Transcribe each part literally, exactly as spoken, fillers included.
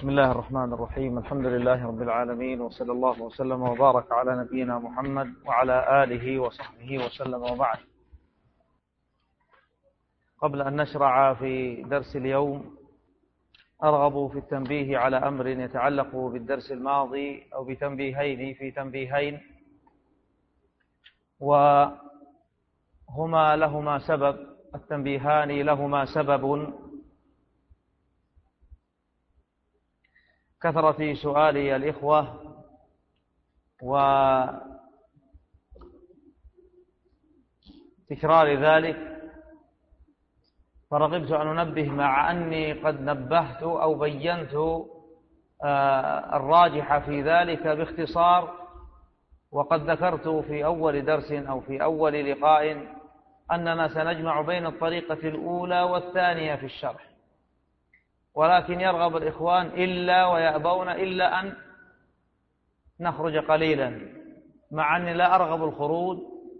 بسم الله الرحمن الرحيم. الحمد لله رب العالمين، وصلى الله وسلم وبارك على نبينا محمد وعلى آله وصحبه وسلم، وبعد. قبل أن نشرع في درس اليوم أرغب في التنبيه على أمر يتعلق بالدرس الماضي، أو بتنبيهين في تنبيهين، وهما لهما سبب. التنبيهان لهما سبب: كثرة سؤال الإخوة وتكرار ذلك، فرغبت أن أنبه مع أني قد نبهت أو بينت الراجح في ذلك باختصار، وقد ذكرت في أول درس أو في أول لقاء أننا سنجمع بين الطريقة الأولى والثانية في الشرح، ولكن يرغب الإخوان إلا ويأبون إلا أن نخرج قليلا، مع أني لا أرغب الخروج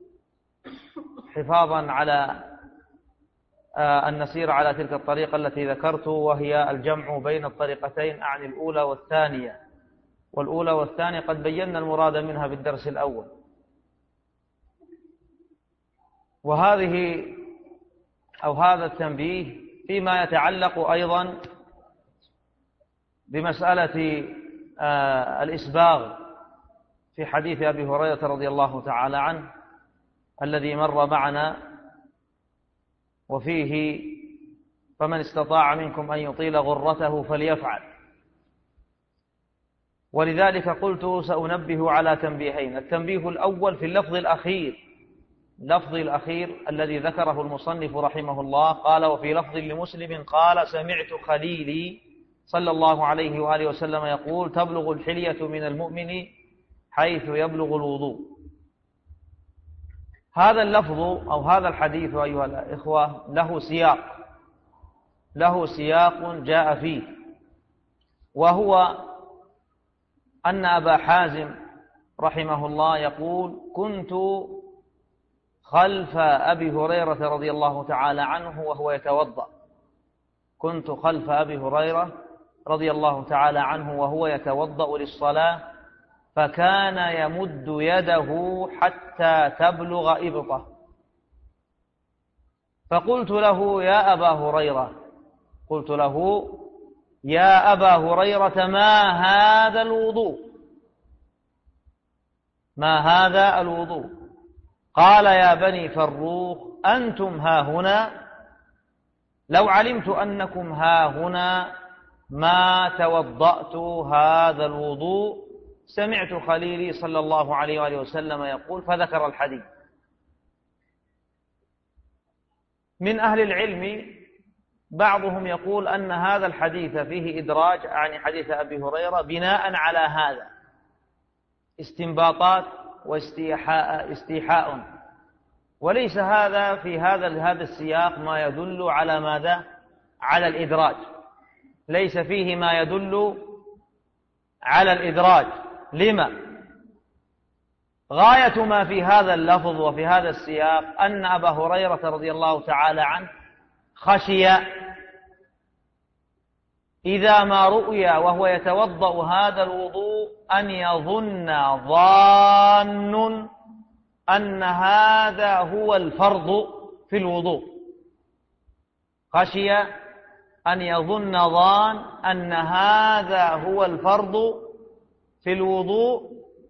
حفاظا على أن نسير على تلك الطريقة التي ذكرت، وهي الجمع بين الطريقتين، أعني الأولى والثانية. والأولى والثانية قد بينا المراد منها بالدرس الأول. وهذه أو هذا التنبيه فيما يتعلق أيضا بمسألة الإسباغ في حديث أبي هريرة رضي الله تعالى عنه الذي مر معنا، وفيه: فمن استطاع منكم أن يطيل غرته فليفعل. ولذلك قلت سأنبه على تنبيهين. التنبيه الأول في اللفظ الأخير، اللفظ الأخير الذي ذكره المصنف رحمه الله، قال: وفي لفظ لمسلم قال: سمعت خليلي صلى الله عليه وآله وسلم يقول: تبلغ الحلية من المؤمن حيث يبلغ الوضوء. هذا اللفظ أو هذا الحديث أيها الإخوة له سياق، له سياق جاء فيه، وهو أن أبا حازم رحمه الله يقول: كنت خلف أبي هريرة رضي الله تعالى عنه وهو يتوضأ كنت خلف أبي هريرة رضي الله تعالى عنه وهو يتوضأ للصلاة، فكان يمد يده حتى تبلغ إبطه، فقلت له: يا أبا هريرة قلت له يا أبا هريرة ما هذا الوضوء ما هذا الوضوء قال: يا بني فروخ أنتم ها هنا، لو علمت أنكم ها هنا ما توضأت هذا الوضوء، سمعت خليلي صلى الله عليه وآله وسلم يقول، فذكر الحديث. من أهل العلم بعضهم يقول أن هذا الحديث فيه إدراج، يعني حديث أبي هريرة، بناء على هذا استنباطات واستيحاء استيحاء وليس هذا في هذا هذا السياق ما يدل على ماذا؟ على الإدراج، ليس فيه ما يدل على الإدراج. لما؟ غاية ما في هذا اللفظ وفي هذا السياق أن أبا هريرة رضي الله تعالى عنه خشي إذا ما رؤي وهو يتوضأ هذا الوضوء أن يظن ظان أن هذا هو الفرض في الوضوء، خشي أن يظن ظان أن هذا هو الفرض في الوضوء،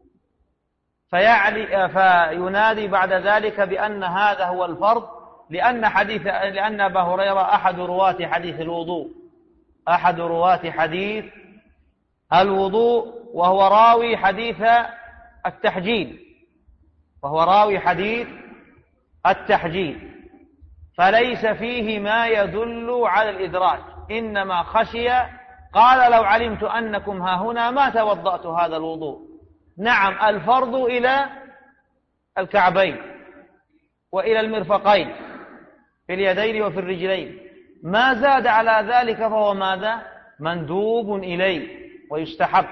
فيعلي فينادي بعد ذلك بأن هذا هو الفرض، لأن حديث لأن أبا هريرة أحد رواة حديث الوضوء أحد رواة حديث الوضوء وهو راوي حديث التحجيل وهو راوي حديث التحجيل فليس فيه ما يدل على الإدراج، إنما خشي. قال: لو علمت أنكم ها هنا ما توضأت هذا الوضوء. نعم، الفرض إلى الكعبين وإلى المرفقين في اليدين وفي الرجلين، ما زاد على ذلك فهو ماذا؟ مندوب إليه ويستحب،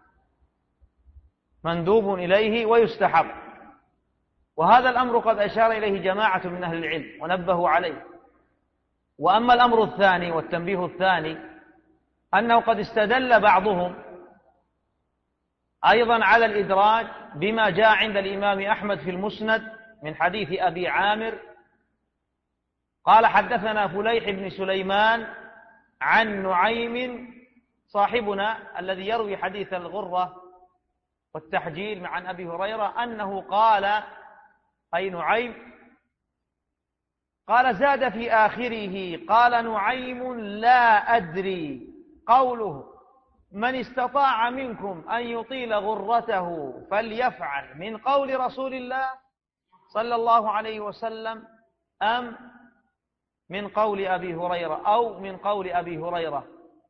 مندوب إليه ويستحب. وهذا الأمر قد أشار إليه جماعة من أهل العلم ونبهوا عليه. وأما الأمر الثاني والتنبيه الثاني أنه قد استدل بعضهم أيضا على الإدراج بما جاء عند الإمام أحمد في المسند من حديث أبي عامر قال حدثنا فليح بن سليمان عن نعيم صاحبنا الذي يروي حديث الغرة والتحجيل عن أبي هريرة أنه قال، أي نعيم، قال زاد في آخره، قال نعيم لا أدري قوله من استطاع منكم أن يطيل غرته فليفعل من قول رسول الله صلى الله عليه وسلم أم من قول أبي هريرة أو من قول أبي هريرة.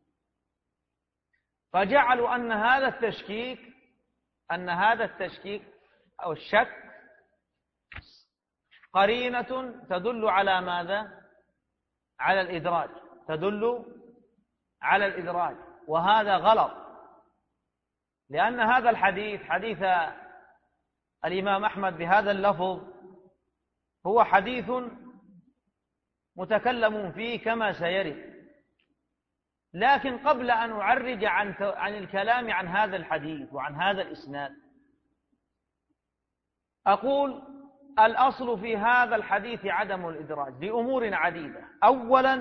فجعلوا أن هذا التشكيك أن هذا التشكيك أو الشك قرينة تدل على ماذا؟ على الإدراج، تدل على الإدراج، وهذا غلط، لأن هذا الحديث حديث الإمام أحمد بهذا اللفظ هو حديث متكلم فيه كما سيرد. لكن قبل أن أعرج عن عن الكلام عن هذا الحديث وعن هذا الإسناد أقول الأصل في هذا الحديث عدم الإدراج لأمور عديدة. أولا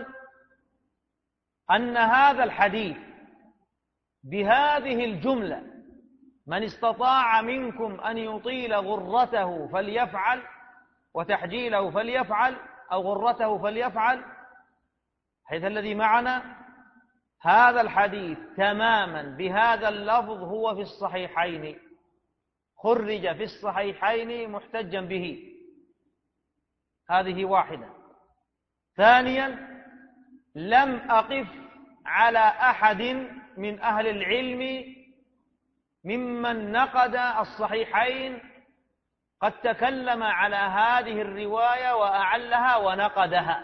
أن هذا الحديث بهذه الجملة من استطاع منكم أن يطيل غرته فليفعل وتحجيله فليفعل أو غرته فليفعل، حيث الذي معنا هذا الحديث تماما بهذا اللفظ هو في الصحيحين، خرج في الصحيحين محتجا به. هذه واحدة. ثانيا لم أقف على أحد من أهل العلم ممن نقد الصحيحين قد تكلم على هذه الرواية وأعلها ونقدها،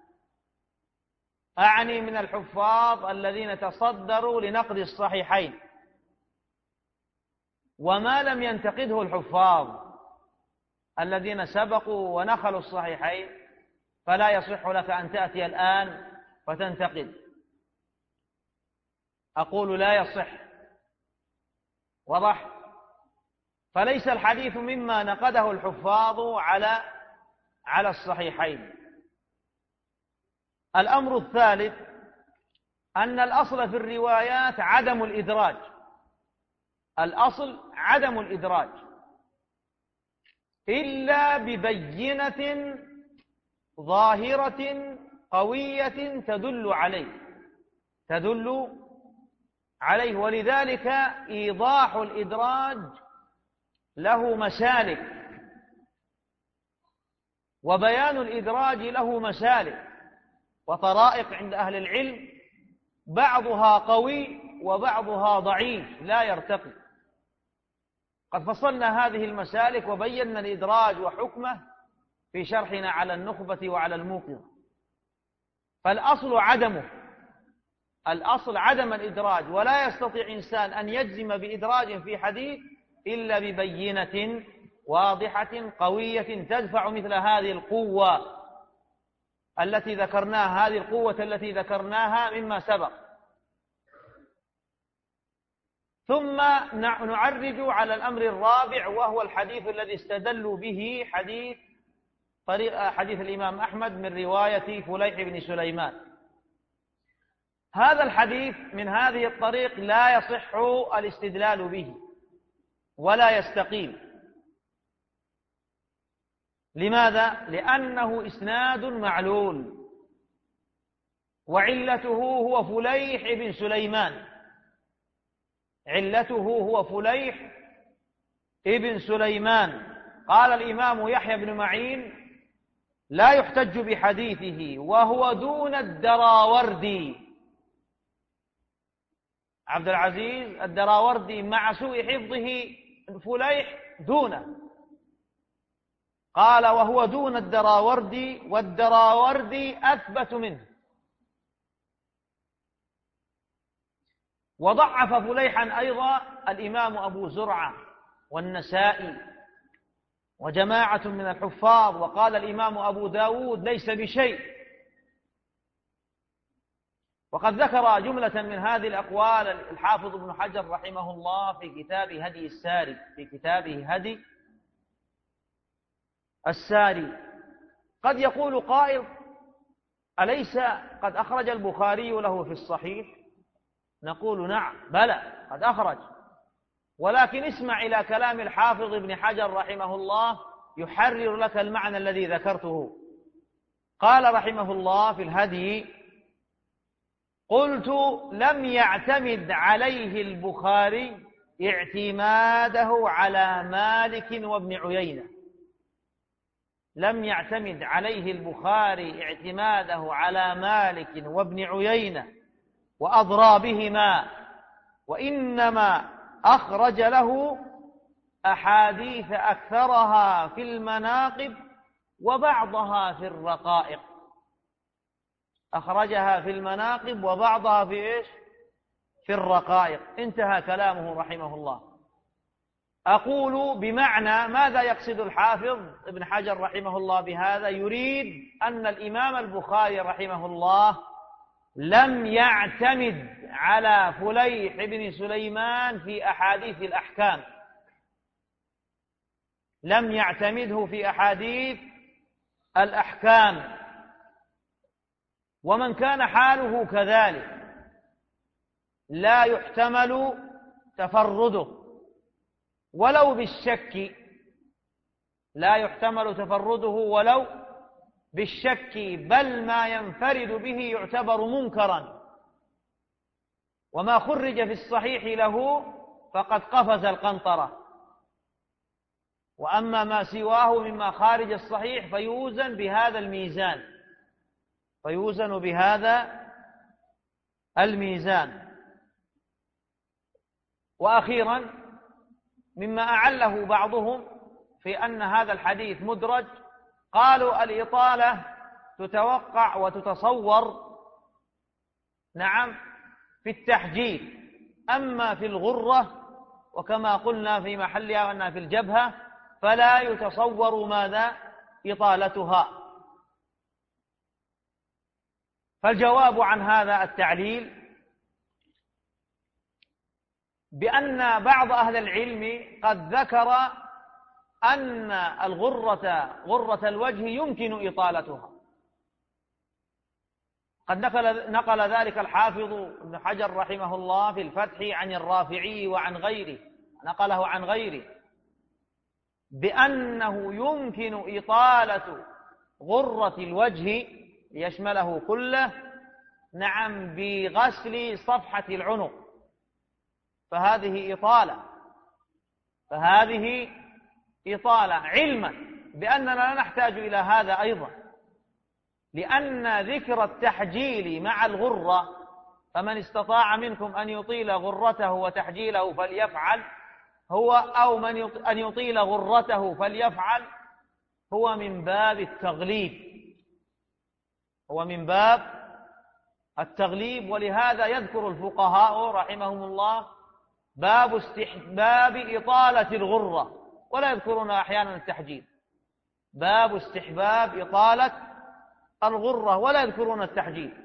أعني من الحفاظ الذين تصدروا لنقد الصحيحين. وما لم ينتقده الحفاظ الذين سبقوا ونخلوا الصحيحين فلا يصح لك أن تأتي الآن وتنتقد. أقول لا يصح، وضح. فليس الحديث مما نقده الحفاظ على على الصحيحين. الأمر الثالث أن الأصل في الروايات عدم الإدراج، الأصل عدم الإدراج إلا ببينة ظاهرة قوية تدل عليه تدل عليه ولذلك إيضاح الإدراج له مسالك، وبيان الإدراج له مسالك وطرائق عند أهل العلم، بعضها قوي وبعضها ضعيف لا يرتقي. قد فصلنا هذه المسالك وبينا الإدراج وحكمه في شرحنا على النخبة وعلى الموقظة. فالأصل عدمه، الأصل عدم الإدراج، ولا يستطيع إنسان أن يجزم بإدراج في حديث إلا ببينة واضحة قوية تدفع مثل هذه القوة التي ذكرناها هذه القوة التي ذكرناها مما سبق. ثم نعرج على الأمر الرابع، وهو الحديث الذي استدلوا به، حديث طريق حديث الإمام أحمد من رواية فليح بن سليمان. هذا الحديث من هذه الطريق لا يصح الاستدلال به ولا يستقيم. لماذا؟ لأنه إسناد معلول، وعلته هو فليح بن سليمان، علته هو فليح ابن سليمان. قال الإمام يحيى بن معين لا يحتج بحديثه وهو دون الدراوردي. عبد العزيز الدراوردي مع سوء حفظه فليح دونه، قال وهو دون الدراوردي، والدراوردي أثبت منه. وضعف فليحا أيضا الإمام أبو زرعة والنسائي وجماعة من الحفاظ، وقال الإمام أبو داود ليس بشيء. وقد ذكر جملة من هذه الأقوال الحافظ ابن حجر رحمه الله في كتاب هدي الساري في كتابه هدي الساري. قد يقول قائل: أليس قد أخرج البخاري له في الصحيح؟ نقول: نعم، بلى، قد أخرج، ولكن اسمع إلى كلام الحافظ ابن حجر رحمه الله يحرر لك المعنى الذي ذكرته. قال رحمه الله في الهدي: قلت: لم يعتمد عليه البخاري اعتماده على مالك وابن عيينة. لم يعتمد عليه البخاري اعتماده على مالك وابن عيينة وأضرابهما، وإنما أخرج له أحاديث أكثرها في المناقب وبعضها في الرقائق. أخرجها في المناقب وبعضها في إيش؟ في الرقائق. انتهى كلامه رحمه الله. أقول بمعنى ماذا يقصد الحافظ ابن حجر رحمه الله بهذا؟ يريد أن الإمام البخاري رحمه الله لم يعتمد على فليح بن سليمان في أحاديث الأحكام، لم يعتمده في أحاديث الأحكام. ومن كان حاله كذلك لا يحتمل تفرده ولو بالشك، لا يحتمل تفرده ولو بالشك، بل ما ينفرد به يعتبر منكرا، وما خرج في الصحيح له فقد قفز القنطرة، وأما ما سواه مما خارج الصحيح فيوزن بهذا الميزان، فيوزن بهذا الميزان. وأخيرا مما أعله بعضهم في أن هذا الحديث مدرج، قالوا الإطالة تتوقع وتتصور نعم في التحجيل، أما في الغرة وكما قلنا في محلها وأنها في الجبهة فلا يتصور ماذا؟ إطالتها. فالجواب عن هذا التعليل بأن بعض أهل العلم قد ذكر أن الغرة غرة الوجه يمكن إطالتها. قد نقل, نقل ذلك الحافظ ابن حجر رحمه الله في الفتح عن الرافعي وعن غيره، نقله عن غيره بأنه يمكن إطالة غرة الوجه يشمله كله نعم بغسل صفحة العنق، فهذه إطالة فهذه إطالة علما بأننا لا نحتاج إلى هذا أيضا، لأن ذكر التحجيل مع الغرة، فمن استطاع منكم أن يطيل غرته وتحجيله فليفعل هو، أو من أن يطيل غرته فليفعل، هو من باب التغليب، هو من باب التغليب. ولهذا يذكر الفقهاء رحمهم الله باب استحباب إطالة الغرة، ولا يذكرون أحيانا التحجيل، باب استحباب إطالة الغرة ولا يذكرون التحجيل.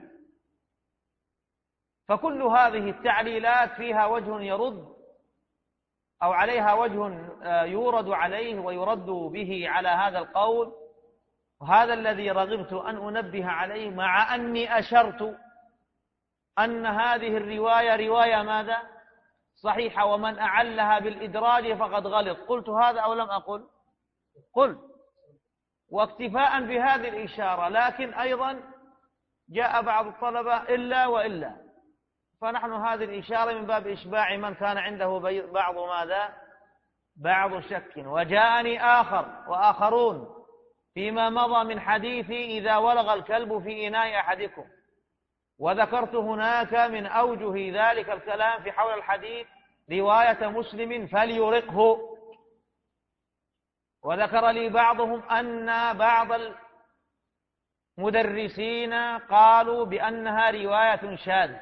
فكل هذه التعليلات فيها وجه يرد أو عليها وجه يورد عليه ويرد به على هذا القول، وهذا الذي رغبت أن أنبه عليه، مع أني أشرت أن هذه الرواية رواية ماذا؟ صحيحة، ومن أعلها بالإدراج فقد غلط. قلت هذا أو لم أقل؟ قلت، واكتفاء بهذه الإشارة. لكن أيضا جاء بعض الطلبة إلا وإلا، فنحن هذه الإشارة من باب إشباع من كان عنده بعض ماذا؟ بعض شك. وجاءني آخر وآخرون فيما مضى من حديثي إذا ولغ الكلب في إناء أحدكم، وذكرت هناك من أوجه ذلك الكلام في حول الحديث رواية مسلم فليرقه، وذكر لي بعضهم أن بعض المدرسين قالوا بأنها رواية شاذة،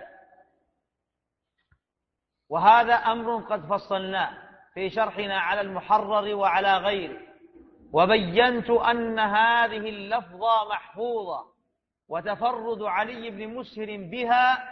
وهذا أمر قد فصلناه في شرحنا على المحرر وعلى غيره، وبينت أن هذه اللفظة محفوظة، وتفرد علي بن مسهر بها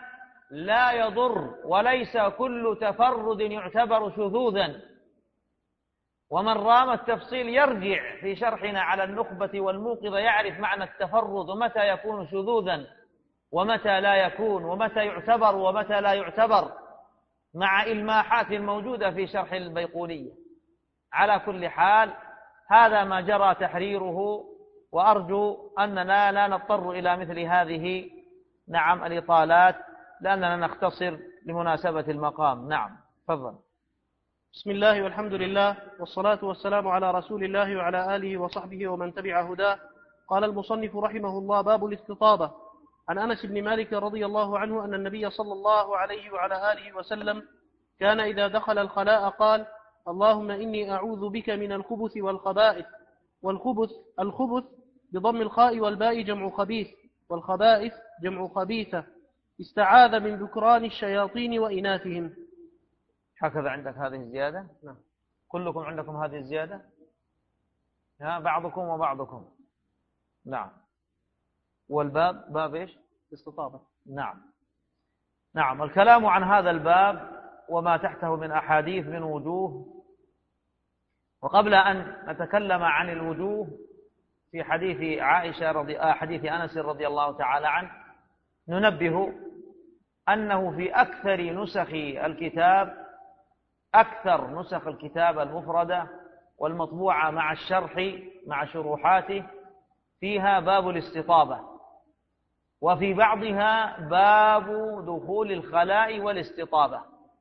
لا يضر، وليس كل تفرد يعتبر شذوذا. ومن رام التفصيل يرجع في شرحنا على النخبة والموقظة يعرف معنى التفرد ومتى يكون شذوذا ومتى لا يكون، ومتى يعتبر ومتى لا يعتبر، مع إلماحات موجودة في شرح البيقونية. على كل حال هذا ما جرى تحريره، وأرجو أننا لا نضطر إلى مثل هذه نعم الإطالات، لأننا نختصر لمناسبة المقام. نعم تفضل. بسم الله والحمد لله والصلاة والسلام على رسول الله وعلى آله وصحبه ومن تبع هداه. قال المصنف رحمه الله: باب الاستطابة. عن أنس بن مالك رضي الله عنه أن النبي صلى الله عليه وعلى آله وسلم كان إذا دخل الخلاء قال: اللهم إني أعوذ بك من الخبث والخبائث. والخبث الخبث بضم الخاء والباء جمع خبيث، والخبائث جمع خبيثة. استعاذ من ذكران الشياطين وإناثهم. هكذا عندك هذه الزيادة؟ نعم. كلكم عندكم هذه الزيادة؟ ها بعضكم وبعضكم. نعم. والباب باب إيش؟ استطابة. نعم. نعم. الكلام عن هذا الباب وما تحته من أحاديث من وجوه. وقبل أن نتكلم عن الوجوه في حديث عائشة رضي حديث أنس رضي الله تعالى عنه، ننبه أنه في أكثر نسخ الكتاب، أكثر نسخ الكتاب المفردة والمطبوعة مع الشرح مع شروحاته، فيها باب الاستطابة، وفي بعضها باب دخول الخلاء والاستطابة.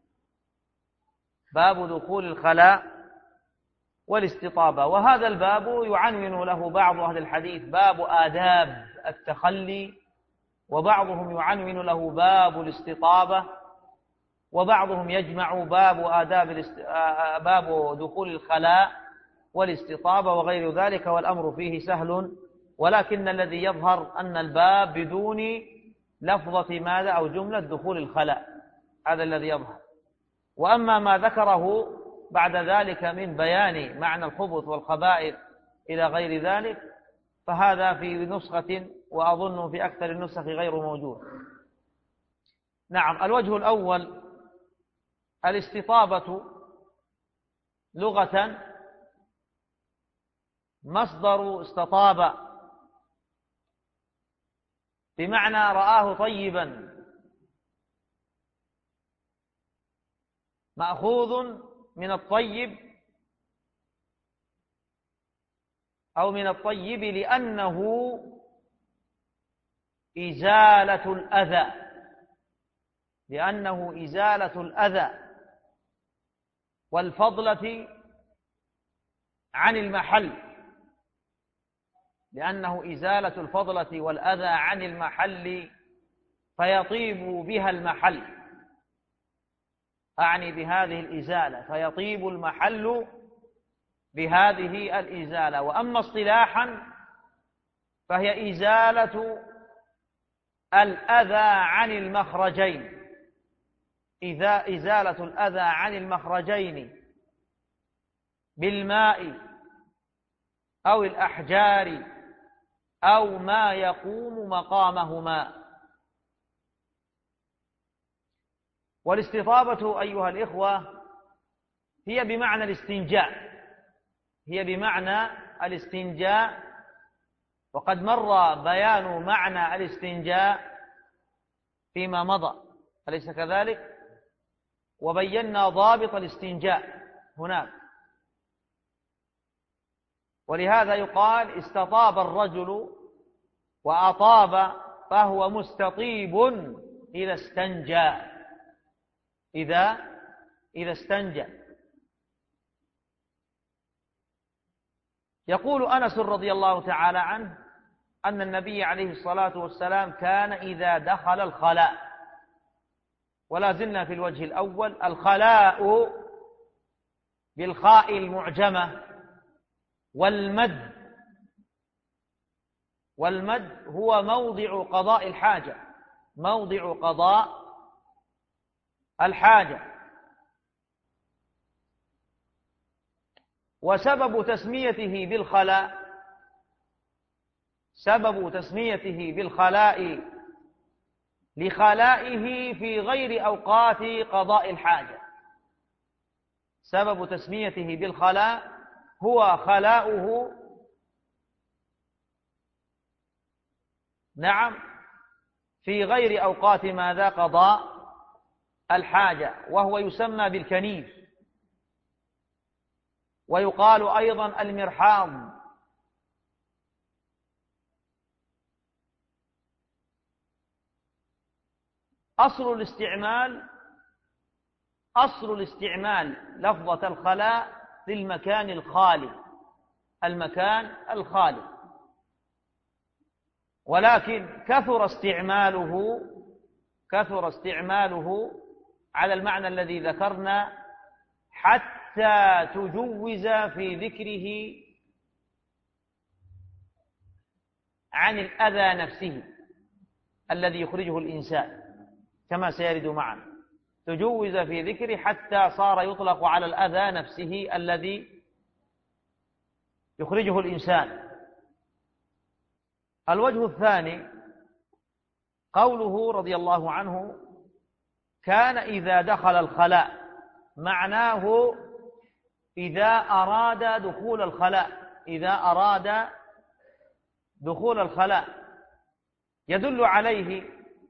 باب دخول الخلاء والاستطابة. وهذا الباب يعنون له بعض أهل الحديث باب آداب التخلي، وبعضهم يعنون له باب الاستطابة، وبعضهم يجمع باب آداب الاست... باب دخول الخلاء والاستطابة وغير ذلك، والأمر فيه سهل، ولكن الذي يظهر أن الباب بدون لفظة ماذا أو جملة دخول الخلاء، هذا الذي يظهر. وأما ما ذكره بعد ذلك من بيان معنى الخبث والخبائث إلى غير ذلك فهذا في نسخة، وأظن في أكثر النسخ غير موجود. نعم. الوجه الأول: الاستطابة لغة مصدر استطاب، بمعنى رآه طيبا، مأخوذ من الطيب أو من الطيب لأنه إزالة الأذى، لأنه إزالة الأذى والفضلة عن المحل، لأنه إزالة الفضلة والأذى عن المحل فيطيب بها المحل، أعني بهذه الإزالة، فيطيب المحل بهذه الإزالة. وأما اصطلاحا فهي إزالة الأذى عن المخرجين، إذا إزالة الأذى عن المخرجين بالماء أو الأحجار أو ما يقوم مقامهما. والاستطابة أيها الإخوة هي بمعنى الاستنجاء، هي بمعنى الاستنجاء، وقد مر بيان معنى الاستنجاء فيما مضى، أليس كذلك؟ وبينا ضابط الاستنجاء هناك. ولهذا يقال استطاب الرجل وأطاب، فهو مستطيب إذا استنجى، إذا إذا استنجى. يقول أنس رضي الله تعالى عنه أن النبي عليه الصلاة والسلام كان إذا دخل الخلاء، ولا زلنا في الوجه الأول: الخلاء بالخاء المعجمة، والمد، والمد هو موضع قضاء الحاجة، موضع قضاء الحاجة. وسبب تسميته بالخلاء، سبب تسميته بالخلاء لخلائه في غير أوقات قضاء الحاجة. سبب تسميته بالخلاء هو خلاؤه نعم في غير أوقات ماذا قضاء الحاجة، وهو يسمى بالكنيف، ويقال أيضا المرحاض. أصل الاستعمال أصل الاستعمال لفظة الخلاء للمكان الخالي، المكان الخالي، ولكن كثر استعماله كثر استعماله على المعنى الذي ذكرنا حتى تجوز في ذكره عن الأذى نفسه الذي يخرجه الإنسان، كما سيرد معنا. تجوز في ذكره حتى صار يطلق على الأذى نفسه الذي يخرجه الإنسان. الوجه الثاني قوله رضي الله عنه كان إذا دخل الخلاء، معناه إذا أراد دخول الخلاء إذا أراد دخول الخلاء يدل عليه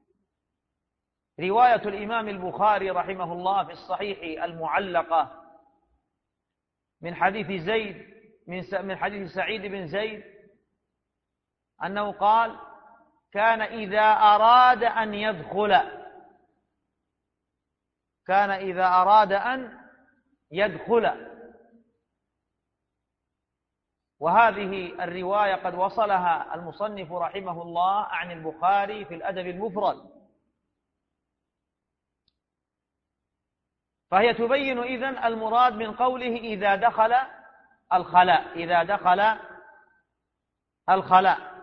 رواية الإمام البخاري رحمه الله في الصحيح المعلقة من حديث زيد من حديث سعيد بن زيد أنه قال كان إذا أراد أن يدخل كان إذا أراد أن يدخل وهذه الرواية قد وصلها المصنف رحمه الله عن البخاري في الأدب المفرد، فهي تبين إذن المراد من قوله إذا دخل الخلاء إذا دخل الخلاء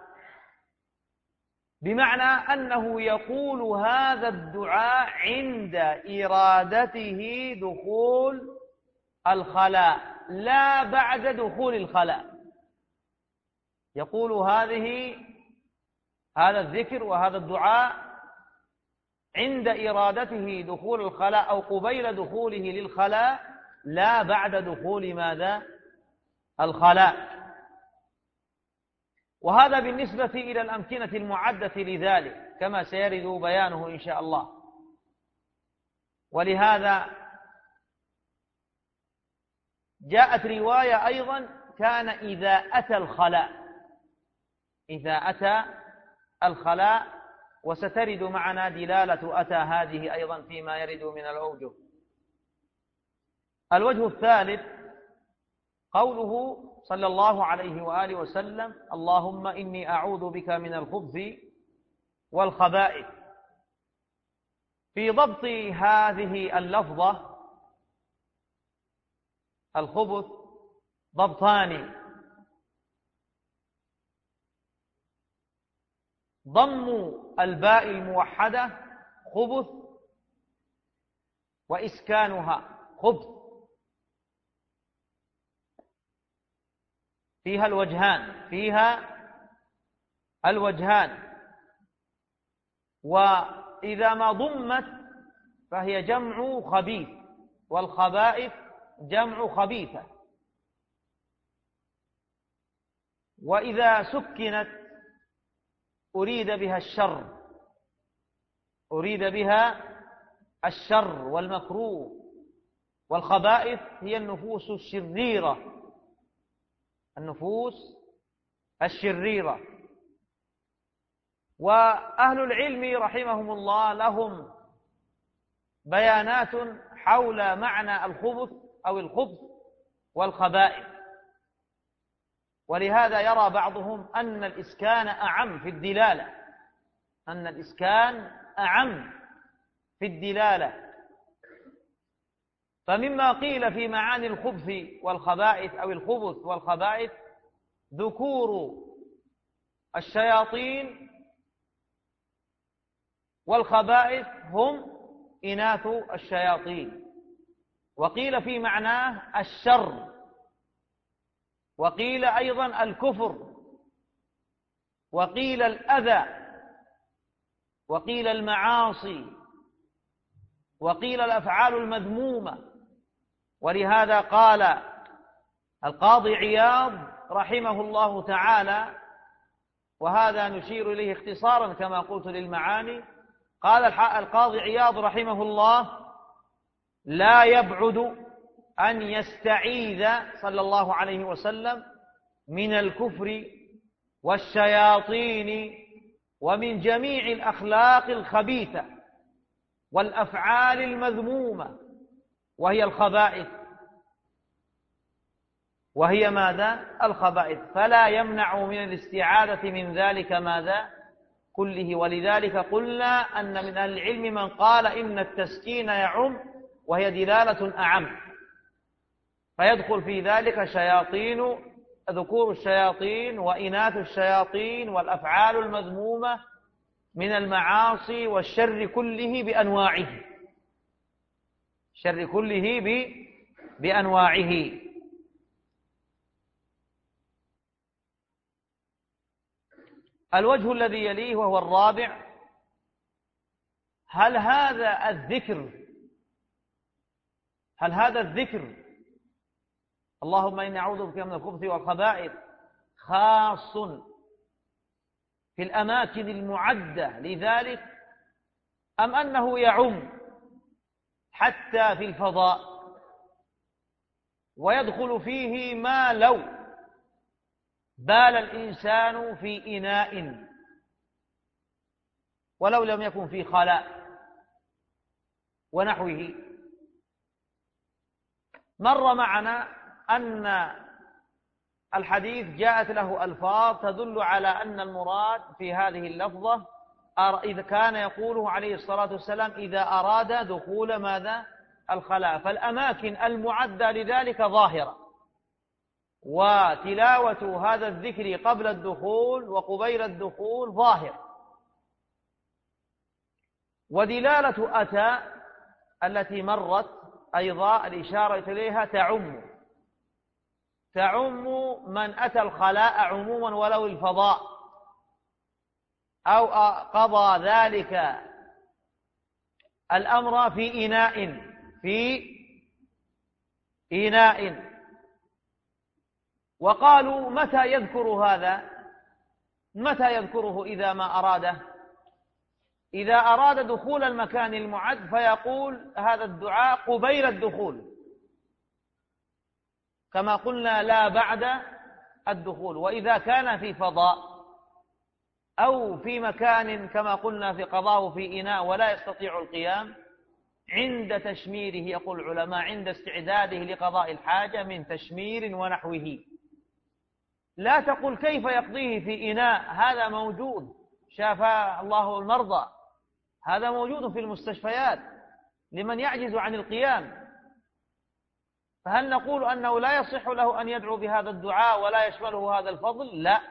بمعنى أنه يقول هذا الدعاء عند إرادته دخول الخلاء لا بعد دخول الخلاء. يقول هذه هذا الذكر وهذا الدعاء عند إرادته دخول الخلاء أو قبيل دخوله للخلاء لا بعد دخول ماذا الخلاء. وهذا بالنسبة إلى الأمكنة المعدة لذلك كما سيرد بيانه إن شاء الله. ولهذا جاءت رواية أيضا كان إذا أتى الخلاء إذا أتى الخلاء وسترد معنا دلالة أتى هذه أيضا فيما يرد من الأوجه. الوجه الثالث قوله صلى الله عليه وآله وسلم اللهم إني أعوذ بك من الخبث والخبائث. في ضبط هذه اللفظة الخبث ضبطان: ضم الباء الموحدة خبث وإسكانها خبث. فيها الوجهان فيها الوجهان وإذا ما ضمت فهي جمع خبيث، والخبائث جمع خبيثة. وإذا سكنت أريد بها الشر أريد بها الشر والمكروه. والخبائث هي النفوس الشريرة النفوس الشريرة. وأهل العلم رحمهم الله لهم بيانات حول معنى الخبث أو الخبث والخبائث، ولهذا يرى بعضهم أن الإسكان أعم في الدلالة أن الإسكان أعم في الدلالة. فمما قيل في معاني الخبث والخبائث أو الخبث والخبائث ذكور الشياطين، والخبائث هم إناث الشياطين. وقيل في معناه الشر، وقيل أيضا الكفر، وقيل الأذى، وقيل المعاصي، وقيل الأفعال المذمومة. ولهذا قال القاضي عياض رحمه الله تعالى، وهذا نشير إليه اختصارا كما قلت للمعاني، قال القاضي عياض رحمه الله: لا يبعد أن يستعيذ صلى الله عليه وسلم من الكفر والشياطين ومن جميع الأخلاق الخبيثة والأفعال المذمومة، وهي الخبائث، وهي ماذا؟ الخبائث. فلا يمنع من الاستعاذة من ذلك ماذا؟ كله. ولذلك قلنا أن من أهل العلم من قال إن التسكين يعم، وهي دلالة أعم، فيدخل في ذلك شياطين، ذكور الشياطين وإناث الشياطين والأفعال المذمومة من المعاصي والشر كله بأنواعه، الشر كله بأنواعه. الوجه الذي يليه وهو الرابع: هل هذا الذكر هل هذا الذكر اللهم إني أعوذ بك من الخبث والخبائث خاص في الأماكن المعدة لذلك، أم أنه يعم حتى في الفضاء ويدخل فيه ما لو بال الإنسان في إناء ولو لم يكن في خلاء ونحوه؟ مر معنا أن الحديث جاءت له ألفاظ تدل على أن المراد في هذه اللفظة إذا كان يقوله عليه الصلاة والسلام إذا أراد دخول ماذا؟ الخلاء. فالأماكن المعدة لذلك ظاهرة، وتلاوة هذا الذكر قبل الدخول وقبيل الدخول ظاهر. ودلالة أتى التي مرت أيضا الإشارة إليها تعم تعم من أتى الخلاء عموما ولو الفضاء، أو قضى ذلك الأمر في إناء في إناء وقالوا متى يذكر هذا؟ متى يذكره؟ إذا ما أراده، إذا أراد دخول المكان المعد فيقول هذا الدعاء قبيل الدخول كما قلنا، لا بعد الدخول. وإذا كان في فضاء أو في مكان كما قلنا في قضاه في إناء ولا يستطيع القيام، عند تشميره، يقول العلماء عند استعداده لقضاء الحاجة من تشمير ونحوه، لا تقل كيف يقضيه في إناء، هذا موجود، شافى الله المرضى، هذا موجود في المستشفيات لمن يعجز عن القيام. فهل نقول أنه لا يصح له أن يدعو بهذا الدعاء ولا يشمله هذا الفضل؟ لا،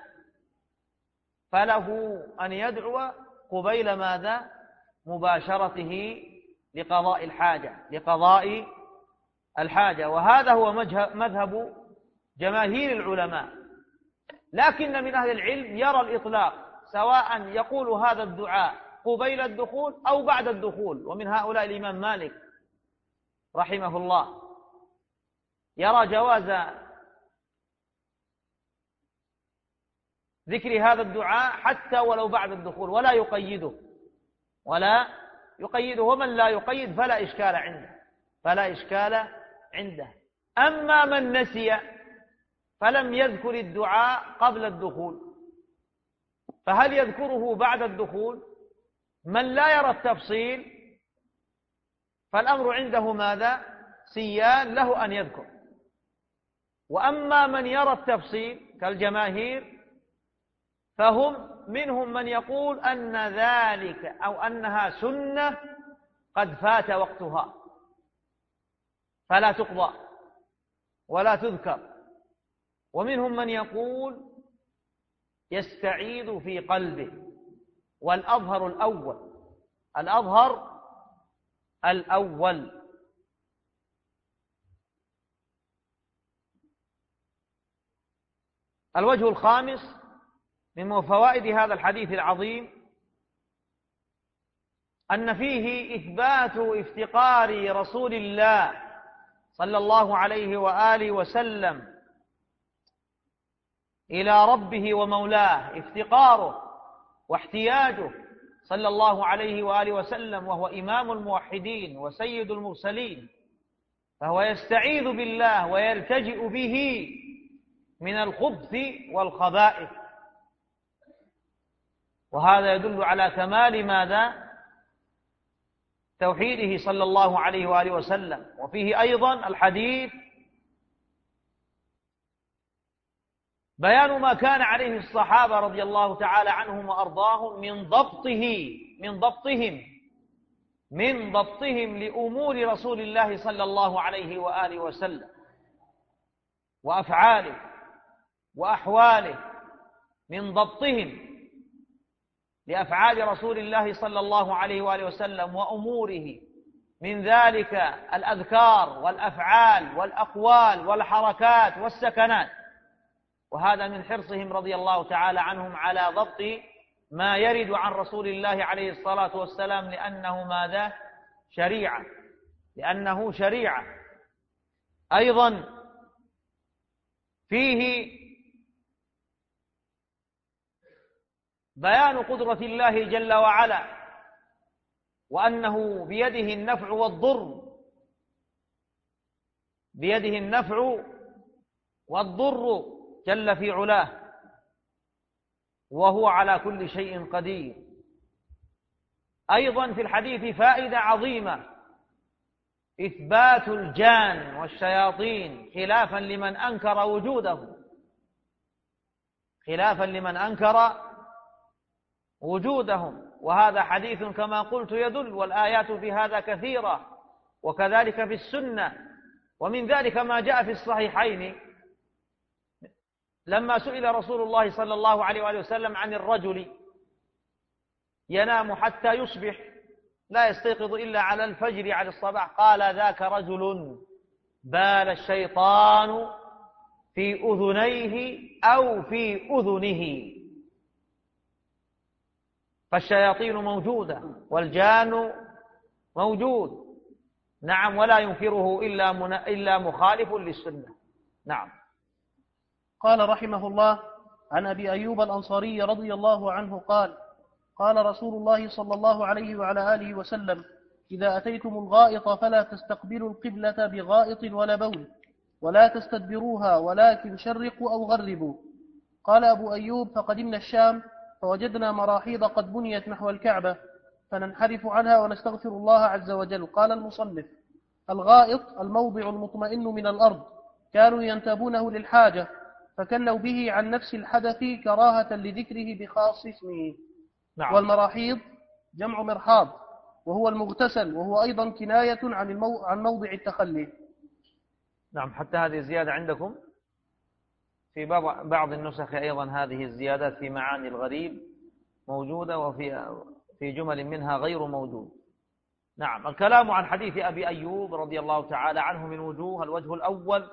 فله أن يدعو قبيل ماذا؟ مباشرته لقضاء الحاجة لقضاء الحاجة. وهذا هو مذهب جماهير العلماء. لكن من أهل العلم يرى الإطلاق، سواء يقول هذا الدعاء قبيل الدخول أو بعد الدخول، ومن هؤلاء الإمام مالك رحمه الله يرى جواز ذكر هذا الدعاء حتى ولو بعد الدخول، ولا يقيده ولا يقيده ومن لا يقيد فلا إشكال عنده فلا إشكال عنده. أما من نسي فلم يذكر الدعاء قبل الدخول، فهل يذكره بعد الدخول؟ من لا يرى التفصيل فالأمر عنده ماذا؟ سيان، له أن يذكر. وأما من يرى التفصيل كالجماهير فهم منهم من يقول أن ذلك أو أنها سنة قد فات وقتها فلا تقضى ولا تذكر، ومنهم من يقول يستعيذ في قلبه. والأظهر الأول الأظهر الأول الوجه الخامس من فوائد هذا الحديث العظيم أن فيه إثبات افتقار رسول الله صلى الله عليه وآله وسلم إلى ربه ومولاه، افتقاره واحتياجه صلى الله عليه وآله وسلم، وهو إمام الموحدين وسيد المرسلين، فهو يستعيذ بالله ويلتجئ به من الخبث والخبائث، وهذا يدل على كمال ماذا؟ توحيده صلى الله عليه وآله وسلم. وفيه أيضا الحديث بيان ما كان عليه الصحابة رضي الله تعالى عنهم وأرضاهم من ضبطه من ضبطهم من ضبطهم لأمور رسول الله صلى الله عليه وآله وسلم وأفعاله وأحواله، من ضبطهم لأفعال رسول الله صلى الله عليه وآله وسلم وأموره، من ذلك الأذكار والأفعال والأقوال والحركات والسكنات، وهذا من حرصهم رضي الله تعالى عنهم على ضبط ما يرد عن رسول الله عليه الصلاة والسلام، لأنه ماذا؟ شريعة، لأنه شريعة. أيضا فيه بيان قدرة الله جل وعلا، وأنه بيده النفع والضر، بيده النفع والضر جل في علاه، وهو على كل شيء قدير. أيضا في الحديث فائدة عظيمة، إثبات الجان والشياطين خلافا لمن أنكر وجوده، خلافا لمن أنكر وجودهم، وهذا حديث كما قلت يدل، والآيات في هذا كثيرة، وكذلك في السنة. ومن ذلك ما جاء في الصحيحين لما سئل رسول الله صلى الله عليه وآله وسلم عن الرجل ينام حتى يصبح لا يستيقظ إلا على الفجر على الصباح، قال ذاك رجل بال الشيطان في أذنيه أو في أذنه. فالشياطين موجودة والجان موجود، نعم، ولا ينكره إلا, من... إلا مخالف للسنة. نعم. قال رحمه الله: عن أبي أيوب الأنصاري رضي الله عنه قال: قال رسول الله صلى الله عليه وعلى آله وسلم: إذا أتيتم الغائط فلا تستقبلوا القبلة بغائط ولا بول، ولا تستدبروها، ولكن شرقوا أو غربوا. قال أبو أيوب: فقدمنا الشام فوجدنا مراحيض قد بنيت نحو الكعبة، فننحرف عنها ونستغفر الله عز وجل. قال المصنف: الغائط الموضع المطمئن من الأرض، كانوا ينتابونه للحاجة، فكنوا به عن نفس الحدث كراهة لذكره بخاص اسمه. نعم. والمراحيض جمع مرحاض، وهو المغتسل، وهو أيضا كناية عن, المو... عن موضع التخلي. نعم. حتى هذه الزيادة عندكم في بعض النسخ أيضا، هذه الزيادات في معاني الغريب موجودة، وفي في جمل منها غير موجود. نعم. الكلام عن حديث أبي أيوب رضي الله تعالى عنه من وجوه. الوجه الأول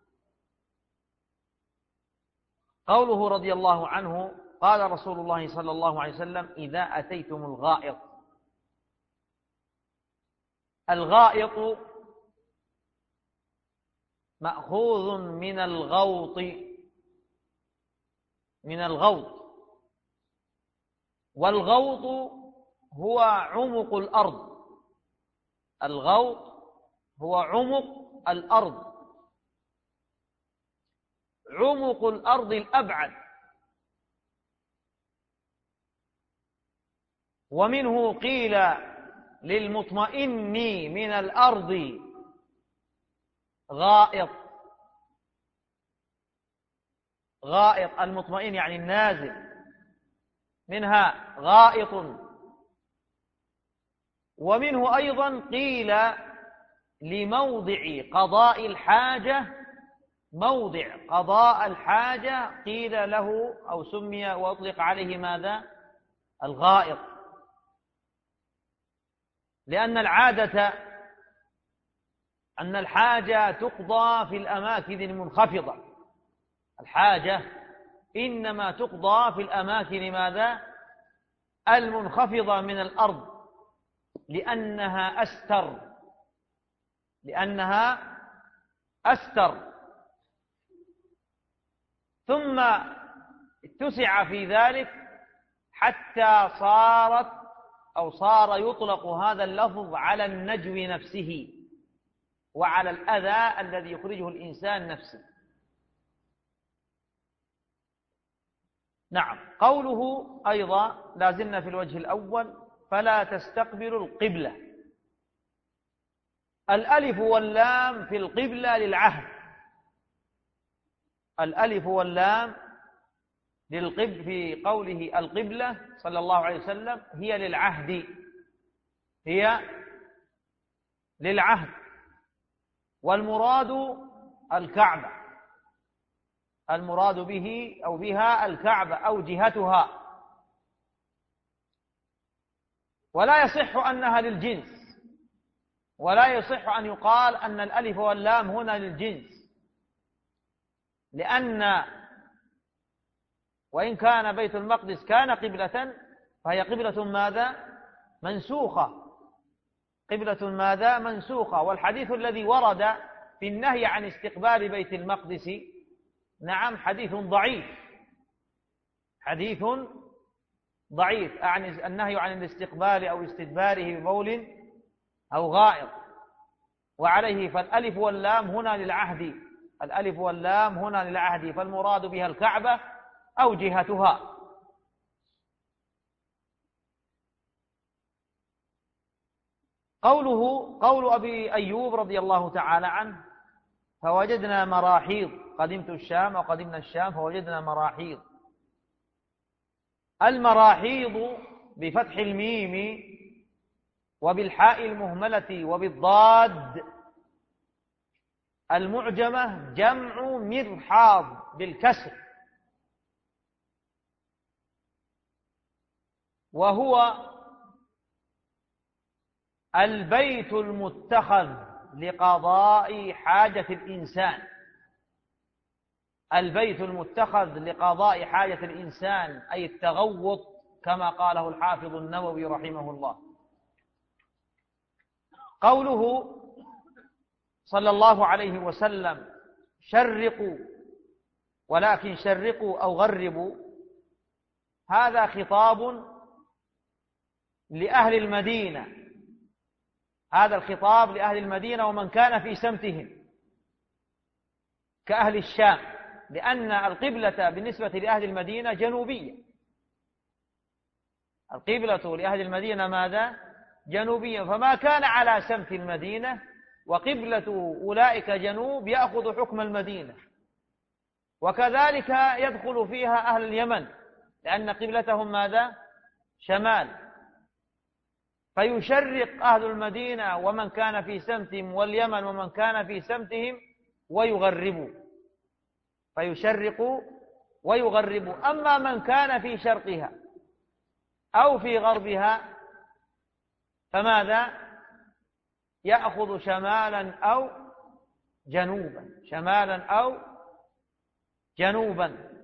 قوله رضي الله عنه: قال رسول الله صلى الله عليه وسلم: إذا أتيتم الغائط. الغائط مأخوذ من الغوط، من الغوط، والغوط هو عمق الأرض، الغوط هو عمق الأرض، عمق الأرض الأبعد. ومنه قيل للمطمئن من الأرض غائط، غائط المطمئن يعني النازل، منها غائط. ومنه أيضا قيل لموضع قضاء الحاجة، موضع قضاء الحاجة قيل له أو سمي وأطلق عليه ماذا؟ الغائط، لأن العادة أن الحاجة تقضى في الأماكن المنخفضة، الحاجة إنما تقضى في الأماكن ماذا؟ المنخفضة من الأرض. لأنها أستر لأنها أستر ثم اتسع في ذلك حتى صارت أو صار يطلق هذا اللفظ على النجو نفسه وعلى الأذى الذي يخرجه الإنسان نفسه. نعم. قوله أيضا لازلنا في الوجه الأول: فلا تستقبلوا القبلة. الألف واللام في القبلة للعهد، الألف واللام للقب في قوله القبلة صلى الله عليه وسلم هي للعهد، هي للعهد، والمراد الكعبة، المراد به أو بها الكعبة أو جهتها، ولا يصح أنها للجنس، ولا يصح أن يقال أن الألف واللام هنا للجنس، لأن وإن كان بيت المقدس كان قبلة فهي قبلة ماذا؟ منسوخة، قبلة ماذا؟ منسوخة. والحديث الذي ورد في النهي عن استقبال بيت المقدس نعم حديث ضعيف، حديث ضعيف، أعني النهي عن الاستقبال أو استدباره ببول أو غائط. وعليه فالألف واللام هنا للعهد، الألف واللام هنا للعهد، فالمراد بها الكعبة أو جهتها. قوله قول أبي أيوب رضي الله تعالى عنه: فوجدنا مراحيض، قدمت الشام وقدمنا الشام فوجدنا مراحيض. المراحيض بفتح الميم وبالحاء المهملة وبالضاد المعجمة جمع مرحاض بالكسر، وهو البيت المتخذ لقضاء حاجة الإنسان، البيت المتخذ لقضاء حاجة الإنسان أي التغوط، كما قاله الحافظ النووي رحمه الله. قوله صلى الله عليه وسلم: شرقوا ولكن شرقوا أو غربوا، هذا خطاب لأهل المدينة، هذا الخطاب لأهل المدينة ومن كان في سمتهم كأهل الشام، لأن القبلة بالنسبة لأهل المدينة جنوبية، القبلة لأهل المدينة ماذا؟ جنوبية، فما كان على سمت المدينة وقبلة أولئك جنوب يأخذ حكم المدينة، وكذلك يدخل فيها أهل اليمن لأن قبلتهم ماذا؟ شمال، فيشرق أهل المدينة ومن كان في سمتهم واليمن ومن كان في سمتهم ويغربوا، فيشرق ويغرب. أما من كان في شرقها أو في غربها فماذا؟ يأخذ شمالا أو جنوبا، شمالا أو جنوبا.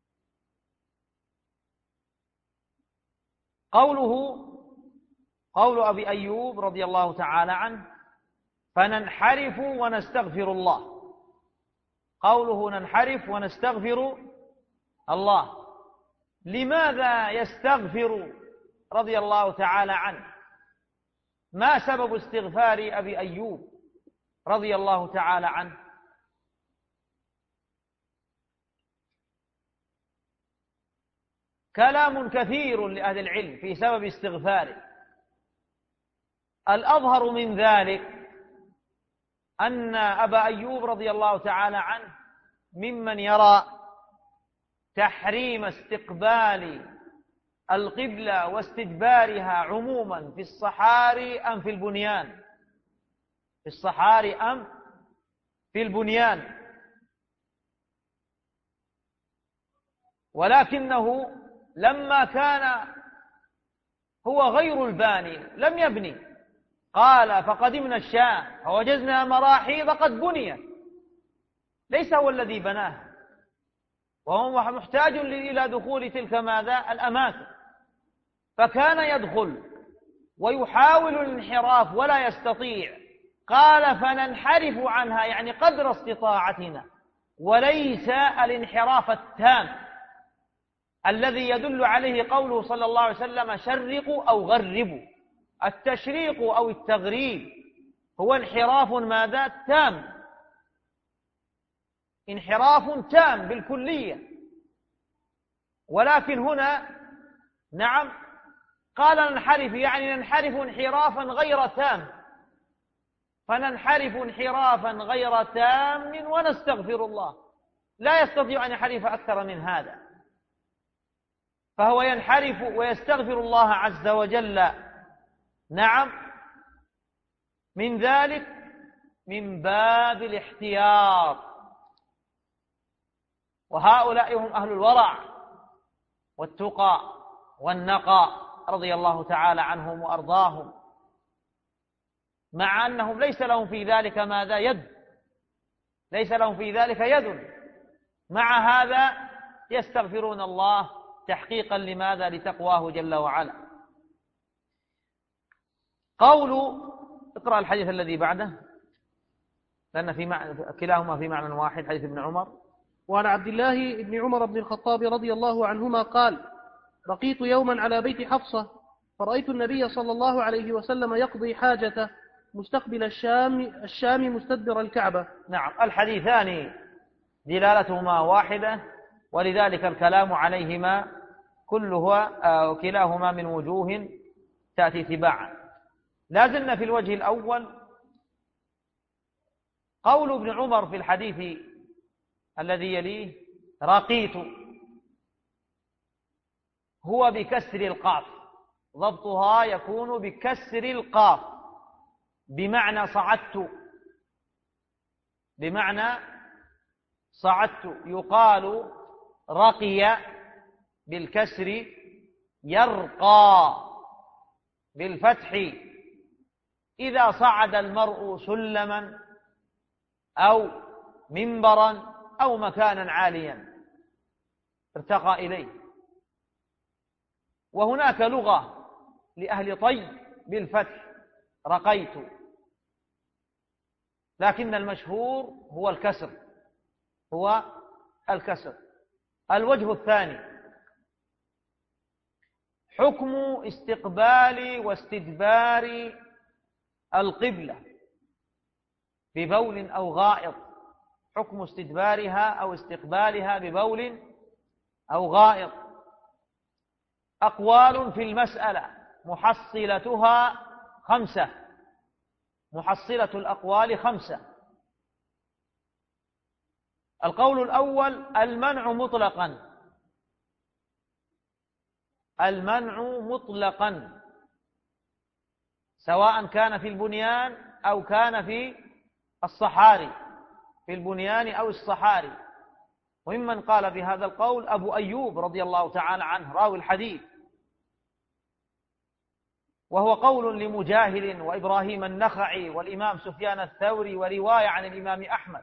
قوله قول أبي أيوب رضي الله تعالى عنه: فننحرف ونستغفر الله. قوله ننحرف ونستغفر الله، لماذا يستغفر رضي الله تعالى عنه؟ ما سبب استغفار أبي أيوب رضي الله تعالى عنه؟ كلام كثير لأهل العلم في سبب استغفاره. الأظهر من ذلك أن أبا أيوب رضي الله تعالى عنه ممن يرى تحريم استقبال القبلة واستدبارها عموما في الصحاري أم في البنيان، في الصحاري أم في البنيان، ولكنه لما كان هو غير الباني لم يبني، قال: فقدمنا الشام فوجدنا مراحيض قد بنيت، ليس هو الذي بناها، وهو محتاج إلى دخول تلك ماذا؟ الأماكن، فكان يدخل ويحاول الانحراف ولا يستطيع، قال فننحرف عنها، يعني قدر استطاعتنا، وليس الانحراف التام الذي يدل عليه قوله صلى الله عليه وسلم شرقوا أو غربوا. التشريق أو التغريب هو انحراف ماذا؟ تام، انحراف تام بالكلية. ولكن هنا نعم قال ننحرف، يعني ننحرف انحرافا غير تام، فننحرف انحرافا غير تام ونستغفر الله. لا يستطيع أن ينحرف أكثر من هذا، فهو ينحرف ويستغفر الله عز وجل نعم من ذلك من باب الاحتياط. وهؤلاء هم أهل الورع والتقى والنقى رضي الله تعالى عنهم وأرضاهم، مع أنهم ليس لهم في ذلك ماذا؟ يد، ليس لهم في ذلك يد، مع هذا يستغفرون الله تحقيقا لماذا؟ لتقواه جل وعلا. قول اقرأ الحديث الذي بعده، لأن في معنى كلاهما في معنى واحد، حديث ابن عمر. وعن عبد الله بن عمر بن الخطاب رضي الله عنهما قال: بقيت يوما على بيت حفصة فرأيت النبي صلى الله عليه وسلم يقضي حاجته مستقبل الشام الشام مستدبر الكعبة. نعم، الحديثان دلالتهما واحدة، ولذلك الكلام عليهما كلها كلاهما من وجوه تأتي تباعا. لازلنا في الوجه الأول. قول ابن عمر في الحديث الذي يليه رقيت، هو بكسر القاف، ضبطها يكون بكسر القاف، بمعنى صعدت، بمعنى صعدت. يقال رقي بالكسر، يرقى بالفتح إذا صعد المرء سلما أو منبرا أو مكانا عاليا ارتقى إليه. وهناك لغة لأهل طي بالفتح رقيت، لكن المشهور هو الكسر، هو الكسر. الوجه الثاني حكم استقبال واستدبار القبلة ببول أو غائط، حكم استدبارها أو استقبالها ببول أو غائط. أقوال في المسألة محصلتها خمسة، محصلة الأقوال خمسة. القول الأول المنع مطلقا، المنع مطلقا سواء كان في البنيان أو كان في الصحاري، في البنيان أو الصحاري. وممن قال بهذا القول أبو أيوب رضي الله تعالى عنه راوي الحديث، وهو قول لمجاهد وإبراهيم النخعي والإمام سفيان الثوري ورواية عن الإمام أحمد.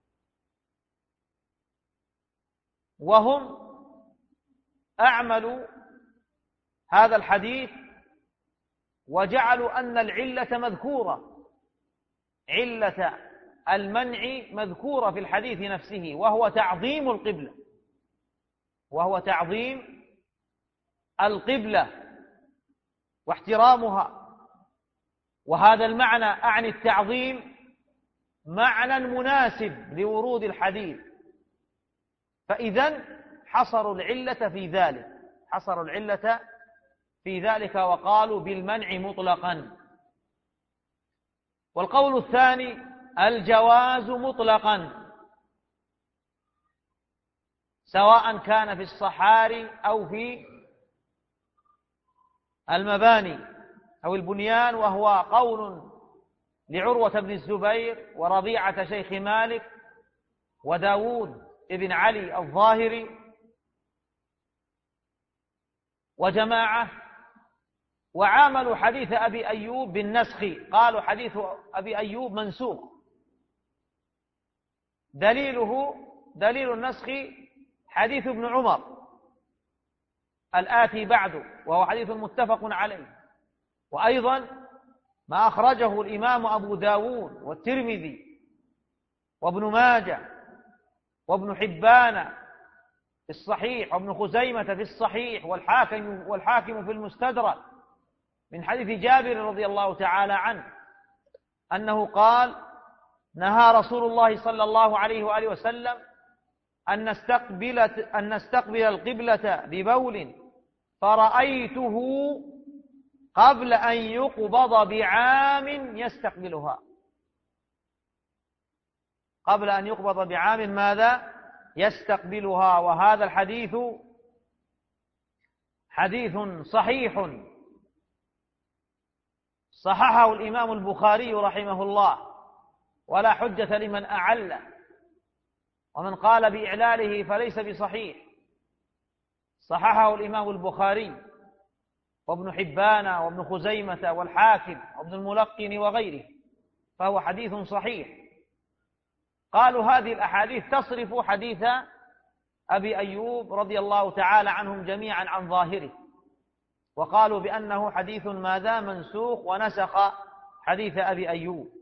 وهم أعملوا هذا الحديث وجعلوا أن العلة مذكورة، علة المنع مذكورة في الحديث نفسه، وهو تعظيم القبلة، وهو تعظيم القبلة واحترامها. وهذا المعنى أعني التعظيم معنى مناسب لورود الحديث، فإذن حصروا العلة في ذلك، حصروا العلة في ذلك وقالوا بالمنع مطلقا. والقول الثاني الجواز مطلقا سواء كان في الصحاري أو في المباني أو البنيان، وهو قول لعروة بن الزبير وربيعة شيخ مالك وداود ابن علي الظاهري وجماعة. وعاملوا حديث أبي أيوب بالنسخ، قالوا حديث أبي أيوب منسوخ، دليله دليل النسخ حديث ابن عمر الآتي بعده، وهو حديث متفق عليه. وأيضا ما أخرجه الإمام أبو داود والترمذي وابن ماجه وابن حبان في الصحيح وابن خزيمة في الصحيح والحاكم, والحاكم في المستدرك من حديث جابر رضي الله تعالى عنه أنه قال: نهى رسول الله صلى الله عليه وآله وسلم أن نستقبل, أن نستقبل القبلة ببول فرأيته قبل أن يقبض بعام يستقبلها. قبل أن يقبض بعام ماذا؟ يستقبلها. وهذا الحديث حديث صحيح صححه الإمام البخاري رحمه الله، ولا حجة لمن أعله، ومن قال بإعلاله فليس بصحيح. صححه الإمام البخاري وابن حبان وابن خزيمة والحاكم وابن الملقن وغيره، فهو حديث صحيح. قالوا هذه الأحاديث تصرف حديث أبي أيوب رضي الله تعالى عنهم جميعا عن ظاهره، وقالوا بأنه حديث ماذا؟ منسوخ، ونسخ حديث أبي أيوب.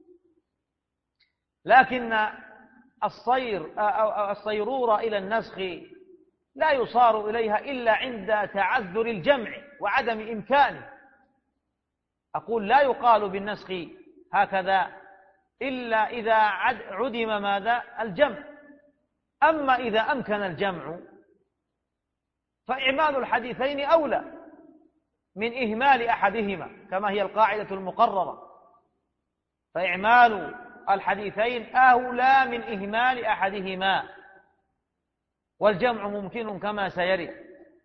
لكن الصير الصيرورة إلى النسخ لا يصار إليها إلا عند تعذر الجمع وعدم إمكانه. أقول لا يقال بالنسخ هكذا إلا إذا عدم ماذا؟ الجمع. أما إذا أمكن الجمع فإعمال الحديثين أولى من إهمال أحدهما، كما هي القاعدة المقررة. فإعمال الحديثين أولى من إهمال أحدهما، والجمع ممكن كما سيرد.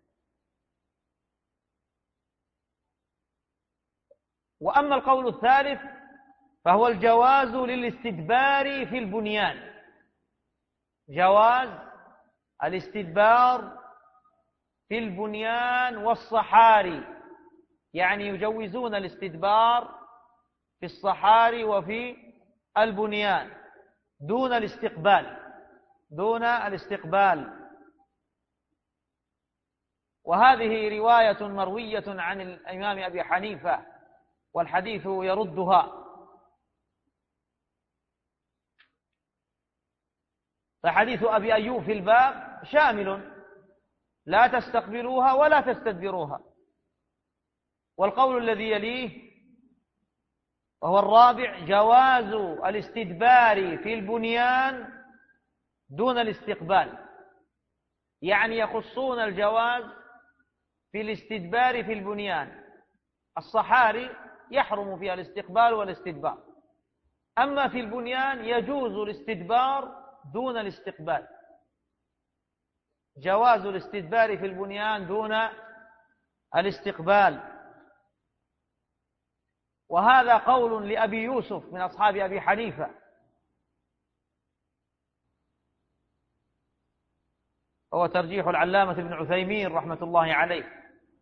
وأما القول الثالث فهو الجواز للاستدبار في البنيان، جواز الاستدبار في البنيان والصحاري، يعني يجوزون الاستدبار في الصحاري وفي البنيان دون الاستقبال دون الاستقبال وهذه رواية مروية عن الإمام أبي حنيفة، والحديث يردها. فحديث أبي أيوب في الباب شامل، لا تستقبلوها ولا تستدبروها. والقول الذي يليه وهو الرابع جواز الاستدبار في البنيان دون الاستقبال، يعني يخصون الجواز في الاستدبار في البنيان. الصحاري يحرم فيها الاستقبال والاستدبار، أما في البنيان يجوز الاستدبار دون الاستقبال. جواز الاستدبار في البنيان دون الاستقبال. وهذا قول لأبي يوسف من أصحاب أبي حنيفة، هو ترجيح العلامة ابن عثيمين رحمة الله عليه.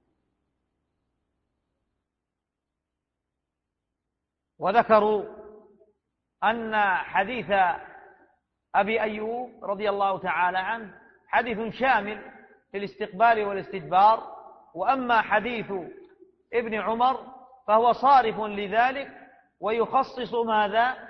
وذكروا أن حديث أبي أيوب رضي الله تعالى عنه حديث شامل في الاستقبال والاستدبار، وأما حديث ابن عمر فهو صارف لذلك ويخصص ماذا؟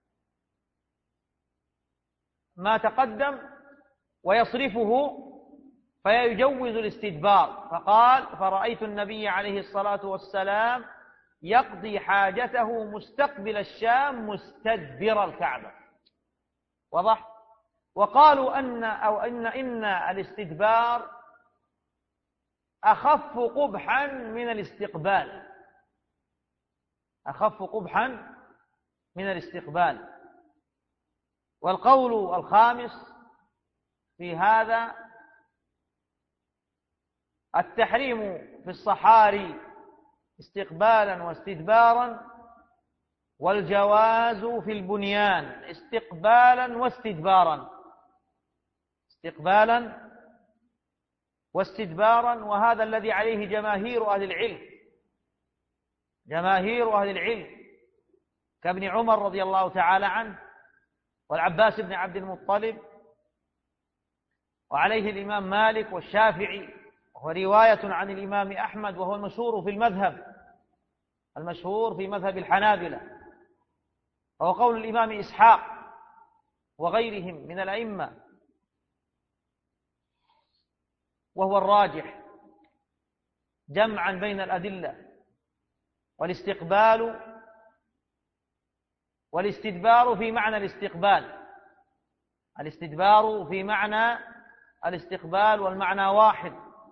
ما تقدم ويصرفه فيجوز الاستدبار. فقال: فرأيت النبي عليه الصلاة والسلام يقضي حاجته مستقبل الشام مستدبر الكعبة. واضح؟ وقالوا أن أو إن إن الاستدبار أخف قبحا من الاستقبال، أخف قبحا من الاستقبال. والقول الخامس في هذا التحريم في الصحاري استقبالا واستدبارا، والجواز في البنيان استقبالا واستدبارا، استقبالا واستدبارا. وهذا الذي عليه جماهير أهل العلم، جماهير أهل العلم كابن عمر رضي الله تعالى عنه والعباس بن عبد المطلب، وعليه الإمام مالك والشافعي، وهو رواية عن الإمام أحمد وهو المشهور في المذهب المشهور في مذهب الحنابلة، وهو قول الإمام إسحاق وغيرهم من الأئمة، وهو الراجح جمعا بين الأدلة، والاستقبال والاستدبار في معنى الاستقبال، الاستدبار في معنى الاستقبال والمعنى واحد.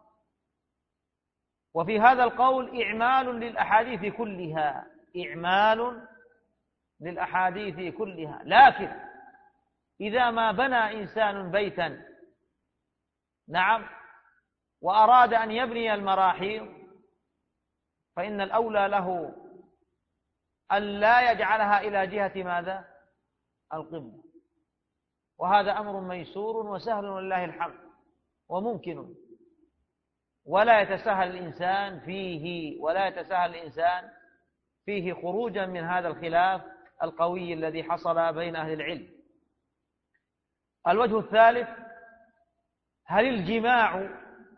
وفي هذا القول إعمال للأحاديث كلها، إعمال للأحاديث كلها. لكن إذا ما بنى إنسان بيتا، نعم، وأراد أن يبني المراحيض، فإن الأولى له أن لا يجعلها إلى جهة ماذا؟ القبلة. وهذا أمر ميسور وسهل ولله الحمد وممكن، ولا يتساهل الإنسان فيه ولا يتساهل الإنسان فيه خروجا من هذا الخلاف القوي الذي حصل بين أهل العلم. الوجه الثالث: هل الجماع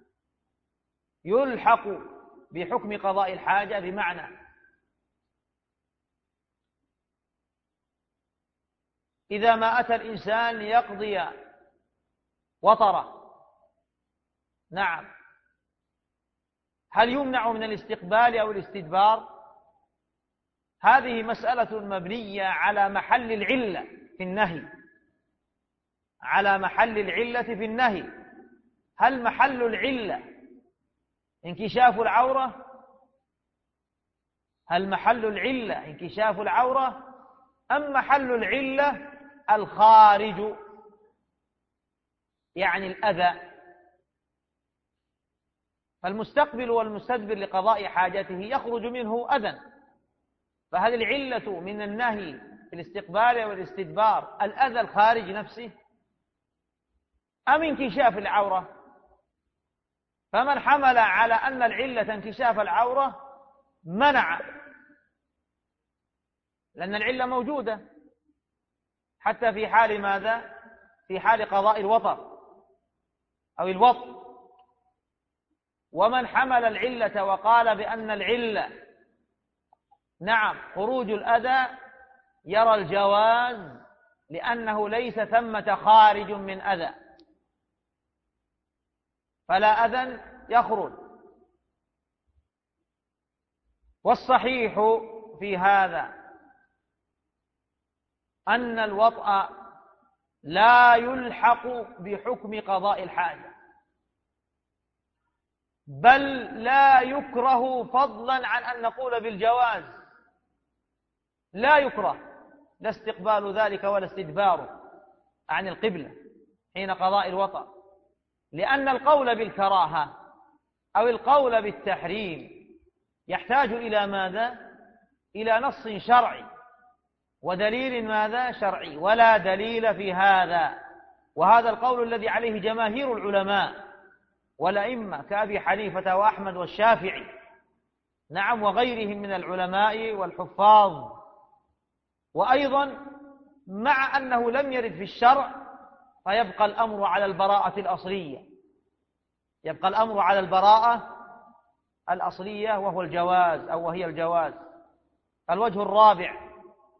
يلحق بحكم قضاء الحاجة؟ بمعنى إذا ما أتى الإنسان ليقضي وطره، نعم، هل يمنع من الاستقبال أو الاستدبار؟ هذه مسألة مبنية على محل العلة في النهي، على محل العلة في النهي. هل محل العلة انكشاف العورة؟ هل محل العلة انكشاف العورة أم محل العلة الخارج، يعني الأذى؟ فالمستقبل والمستدبر لقضاء حاجته يخرج منه أذى، فهل العلة من النهي في الاستقبال والاستدبار الأذى الخارج نفسه أم انكشاف العورة؟ فمن حمل على أن العلة انكشاف العورة منع، لأن العلة موجودة حتى في حال ماذا؟ في حال قضاء الوطر أو الوطء. ومن حمل العلة وقال بأن العلة نعم خروج الأذى يرى الجواز، لأنه ليس ثمة خارج من أذى، فلا أذى يخرج. والصحيح في هذا أن الوطأ لا يلحق بحكم قضاء الحاجة، بل لا يكره، فضلا عن أن نقول بالجواز، لا يكره لا استقبال ذلك ولا استدباره عن القبلة حين قضاء الوطأ، لأن القول بالكراهة أو القول بالتحريم يحتاج إلى ماذا؟ إلى نص شرعي ودليل ماذا؟ شرعي، ولا دليل في هذا. وهذا القول الذي عليه جماهير العلماء والأئمة كأبي حنيفة وأحمد والشافعي، نعم، وغيرهم من العلماء والحفاظ. وأيضا مع أنه لم يرد في الشرع فيبقى الأمر على البراءة الأصلية، يبقى الأمر على البراءة الأصلية وهو الجواز أو وهي الجواز. الوجه الرابع: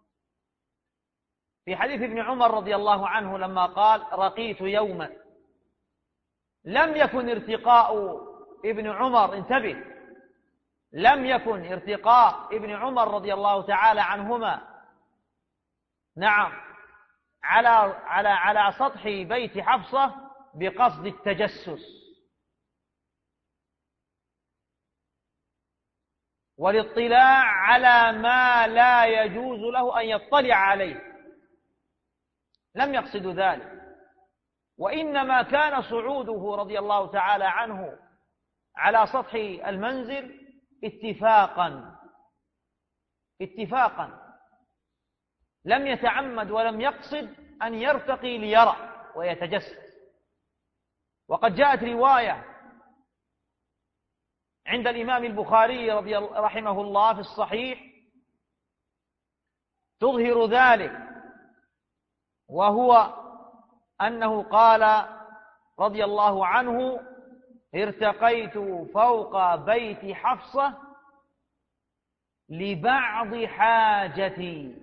في حديث ابن عمر رضي الله عنه لما قال: رقيت يوما، لم يكن ارتقاء ابن عمر، انتبه، لم يكن ارتقاء ابن عمر رضي الله تعالى عنهما نعم على على على سطح بيت حفصة بقصد التجسس والاطلاع على ما لا يجوز له أن يطلع عليه، لم يقصد ذلك، وإنما كان صعوده رضي الله تعالى عنه على سطح المنزل اتفاقا اتفاقا لم يتعمد ولم يقصد أن يرتقي ليرى ويتجسس. وقد جاءت رواية عند الإمام البخاري رضي رحمه الله في الصحيح تظهر ذلك، وهو أنه قال رضي الله عنه: ارتقيت فوق بيت حفصة لبعض حاجتي،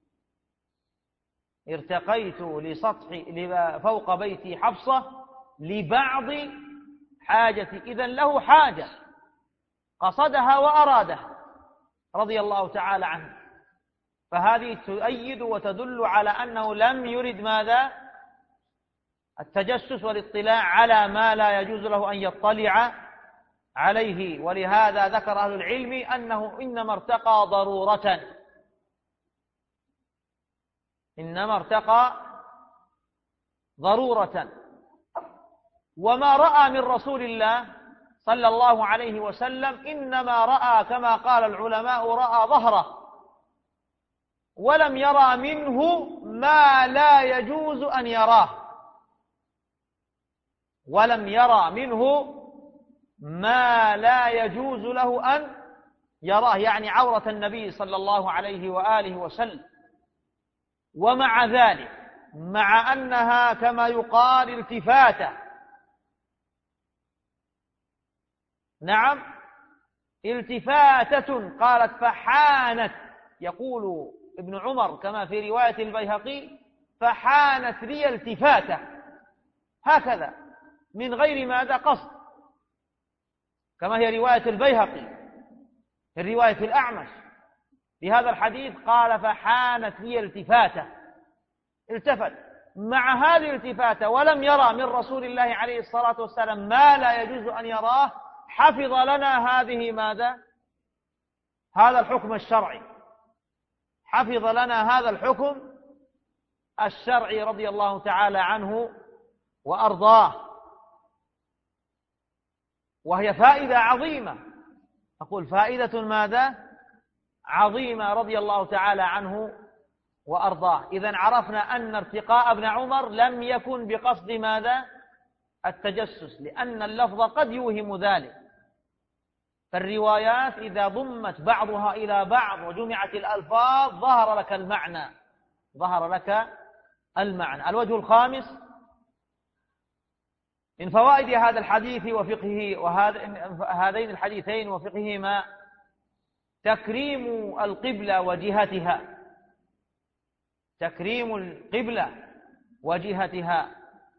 ارتقيت لسطح فوق بيتي حفصة لبعض حاجتي، إذن له حاجة قصدها وأرادها رضي الله تعالى عنه، فهذه تؤيد وتدل على أنه لم يرد ماذا؟ التجسس والاطلاع على ما لا يجوز له أن يطلع عليه. ولهذا ذكر أهل العلم أنه إنما ارتقى ضرورة، إنما ارتقى ضرورة، وما رأى من رسول الله صلى الله عليه وسلم إنما رأى كما قال العلماء رأى ظهره، ولم يرى منه ما لا يجوز أن يراه، ولم يرى منه ما لا يجوز له أن يراه، يعني عورة النبي صلى الله عليه وآله وسلم. ومع ذلك مع أنها كما يقال التفاتة، نعم التفاتة، قالت فحانت، يقول ابن عمر كما في رواية البيهقي فحانت لي التفاتة، هكذا من غير ماذا قصد، كما هي رواية البيهقي في رواية الأعمش بهذا الحديث قال فحانت لي التفاتة، التفت مع هذه الالتفاتة ولم يرى من رسول الله عليه الصلاة والسلام ما لا يجوز أن يراه، حفظ لنا هذه ماذا؟ هذا الحكم الشرعي، حفظ لنا هذا الحكم الشرعي رضي الله تعالى عنه وأرضاه. وهي فائدة عظيمة، أقول فائدة ماذا؟ عظيمة رضي الله تعالى عنه وأرضاه. إذن عرفنا أن ارتقاء ابن عمر لم يكن بقصد ماذا؟ التجسس، لأن اللفظ قد يوهم ذلك، فالروايات إذا ضمت بعضها إلى بعض وجمعت الألفاظ ظهر لك المعنى، ظهر لك المعنى. الوجه الخامس من فوائد هذا الحديث وفقهه وهذين الحديثين وفقههما تكريم القبلة وجهتها، تكريم القبلة وجهتها.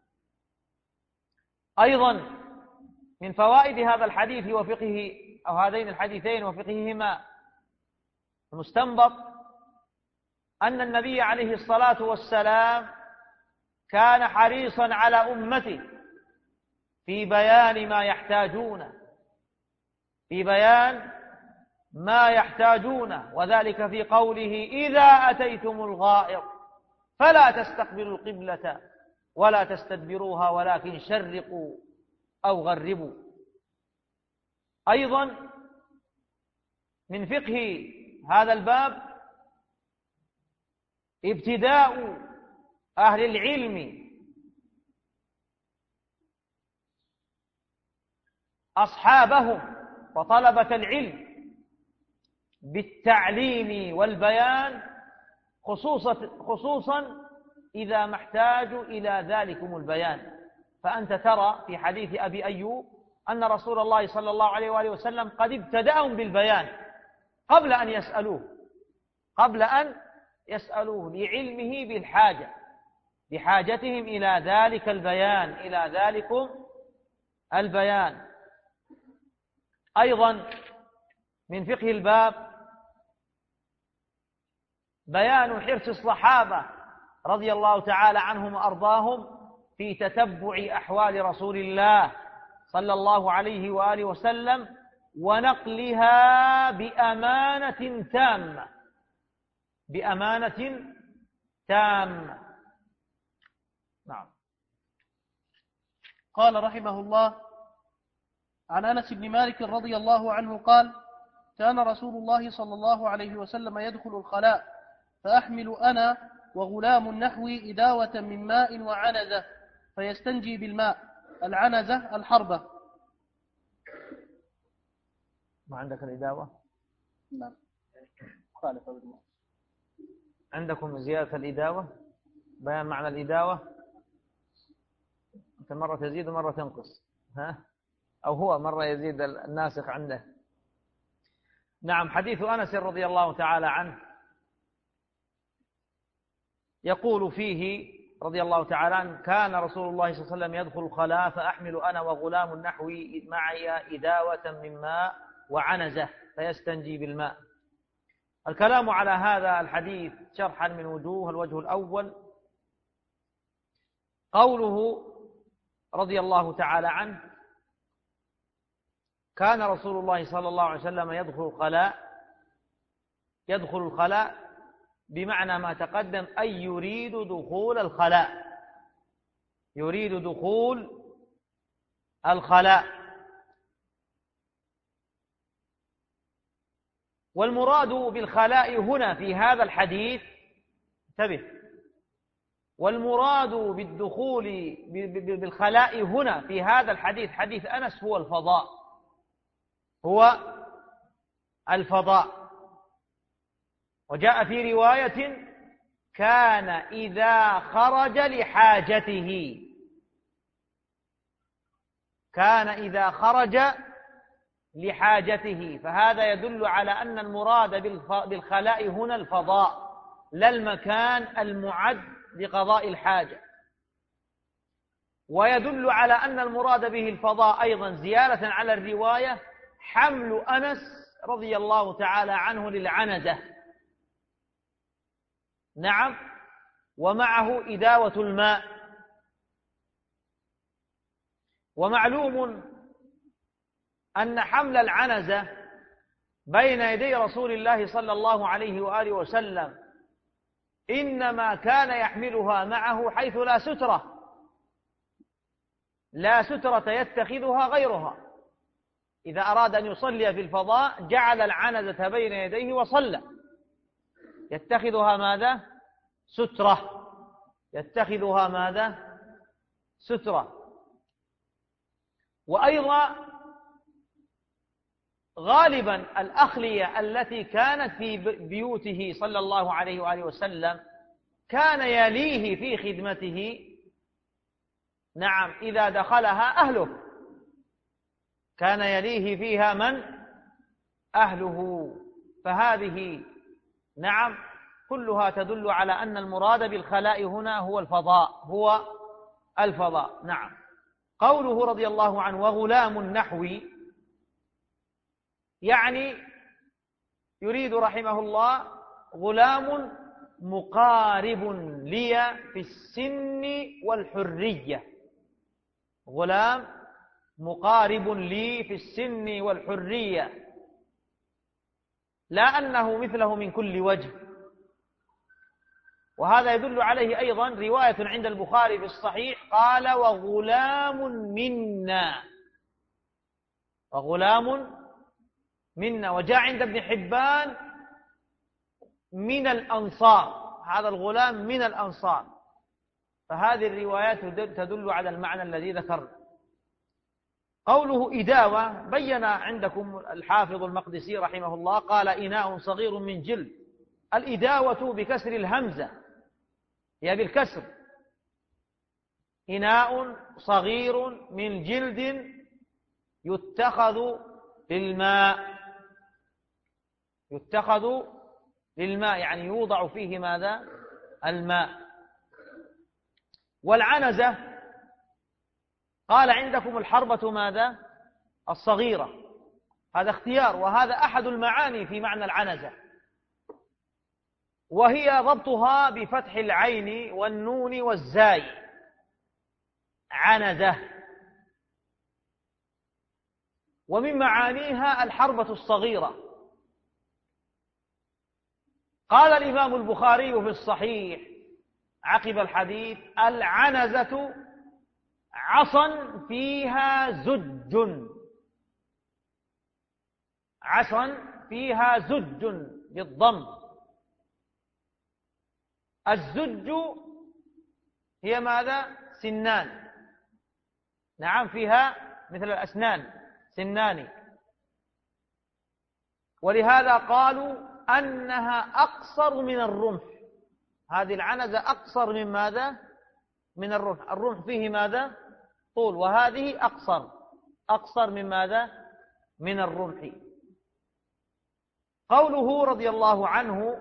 أيضا من فوائد هذا الحديث وفقهه أو هذين الحديثين وفقههما المستنبط أن النبي عليه الصلاة والسلام كان حريصا على أمته في بيان ما يحتاجونه، في بيان ما يحتاجونه، وذلك في قوله إذا أتيتم الغائط فلا تستقبلوا القبلة ولا تستدبروها ولكن شرقوا أو غربوا. أيضا من فقه هذا الباب ابتداء أهل العلم أصحابهم وطلبة العلم بالتعليم والبيان، خصوصا خصوصا إذا ما احتاجوا إلى ذلكم البيان. فأنت ترى في حديث أبي أيوب أن رسول الله صلى الله عليه وآله وسلم قد ابتدأهم بالبيان قبل أن يسألوه، قبل أن يسألوه لعلمه بالحاجة، بحاجتهم إلى ذلك البيان، إلى ذلكم البيان. أيضا من فقه الباب بيان حرص الصحابة رضي الله تعالى عنهم وأرضاهم في تتبع أحوال رسول الله صلى الله عليه وآله وسلم ونقلها بأمانة تامة، بأمانة تامة. نعم. قال رحمه الله: عن أنس بن مالك رضي الله عنه قال: كان رسول الله صلى الله عليه وسلم يدخل الخلاء فأحمل أنا وغلام نحوي إداوة من ماء وعنزة فيستنجي بالماء. العنزة الحربة. ما عندك الإداوة؟ نعم. خالف بالماء. عندكم زيادة الإداوة، بيان معنى الإداوة، أنت مرة تزيد ومرة تنقص، ها؟ أو هو مرة يزيد الناسخ عنده. نعم. حديث أنس رضي الله تعالى عنه يقول فيه رضي الله تعالى عنه: كان رسول الله صلى الله عليه وسلم يدخل الخلاء فأحمل أنا وغلام نحوي معي إداوة من ماء وعنزة فيستنجي بالماء. الكلام على هذا الحديث شرحا من وجوه. الوجه الأول قوله رضي الله تعالى عنه: كان رسول الله صلى الله عليه وسلم يدخل الخلاء. يدخل الخلاء بمعنى ما تقدم، أي يريد دخول الخلاء، يريد دخول الخلاء. والمراد بالخلاء هنا في هذا الحديث، انتبه، والمراد بالدخول بالخلاء هنا في هذا الحديث، حديث أنس، هو الفضاء، هو الفضاء. وجاء في رواية: كان إذا خرج لحاجته، كان إذا خرج لحاجته، فهذا يدل على أن المراد بالخلاء هنا الفضاء، لا المكان المعد لقضاء الحاجة. ويدل على أن المراد به الفضاء أيضا زيادة على الرواية حمل أنس رضي الله تعالى عنه للعنزة، نعم، ومعه إداوة الماء. ومعلوم أن حمل العنزة بين يدي رسول الله صلى الله عليه وآله وسلم إنما كان يحملها معه حيث لا سترة، لا سترة يتخذها غيرها. إذا أراد أن يصلي في الفضاء جعل العنزة بين يديه وصلى، يتخذها ماذا؟ سترة، يتخذها ماذا؟ سترة. وأيضا غالبا الأخلية التي كانت في بيوته صلى الله عليه وآله وسلم كان يليه في خدمته، نعم، إذا دخلها أهله كان يليه فيها من؟ أهله. فهذه نعم كلها تدل على أن المراد بالخلاء هنا هو الفضاء، هو الفضاء. نعم. قوله رضي الله عنه: وغلام نحوي، يعني يريد رحمه الله غلام مقارب لي في السن والحرية، غلام مقارب لي في السن والحرية، لا أنه مثله من كل وجه. وهذا يدل عليه أيضا رواية عند البخاري في الصحيح قال: وغلام منا، وغلام منا. وجاء عند ابن حبان من الأنصار، هذا الغلام من الأنصار. فهذه الروايات تدل على المعنى الذي ذكرنا. قوله إداوة، بين عندكم الحافظ المقدسي رحمه الله قال: إناء صغير من جلد. الإداوة بكسر الهمزة، هي بالكسر، إناء صغير من جلد يتخذ للماء، يتخذ للماء يعني يوضع فيه ماذا؟ الماء. والعنزة قال عندكم الحربة ماذا؟ الصغيرة. هذا اختيار، وهذا أحد المعاني في معنى العنزة، وهي ضبطها بفتح العين والنون والزاي، عنزة. ومن معانيها الحربة الصغيرة. قال الإمام البخاري في الصحيح عقب الحديث: العنزة عصا فيها زج، عصا فيها زج بالضم. الزج هي ماذا؟ سنان، نعم، فيها مثل الأسنان سنان. ولهذا قالوا أنها أقصر من الرمح، هذه العنزة أقصر من ماذا؟ من الرمح. الرمح فيه ماذا؟ طول، وهذه أقصر، أقصر من ماذا؟ من الرمح. قوله رضي الله عنه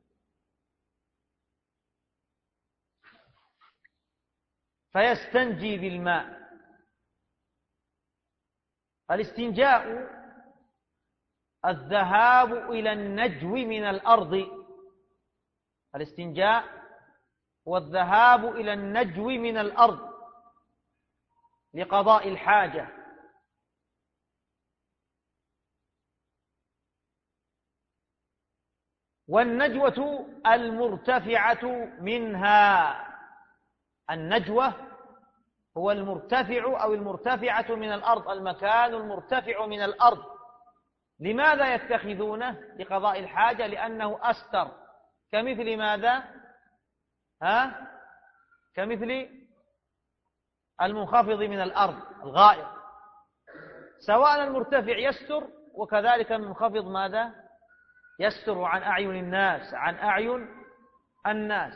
فيستنجي بالماء، الاستنجاء الذهاب إلى النجو من الأرض، الاستنجاء والذهاب إلى النجو من الأرض لقضاء الحاجة. والنجوة المرتفعة منها، النجوة هو المرتفع أو المرتفعة من الأرض، المكان المرتفع من الأرض. لماذا يتخذونه لقضاء الحاجة؟ لأنه أستر، كمثل ماذا؟ ها؟ كمثل المنخفض من الأرض الغائط، سواء المرتفع يستر وكذلك المنخفض ماذا؟ يستر عن أعين الناس، عن أعين الناس.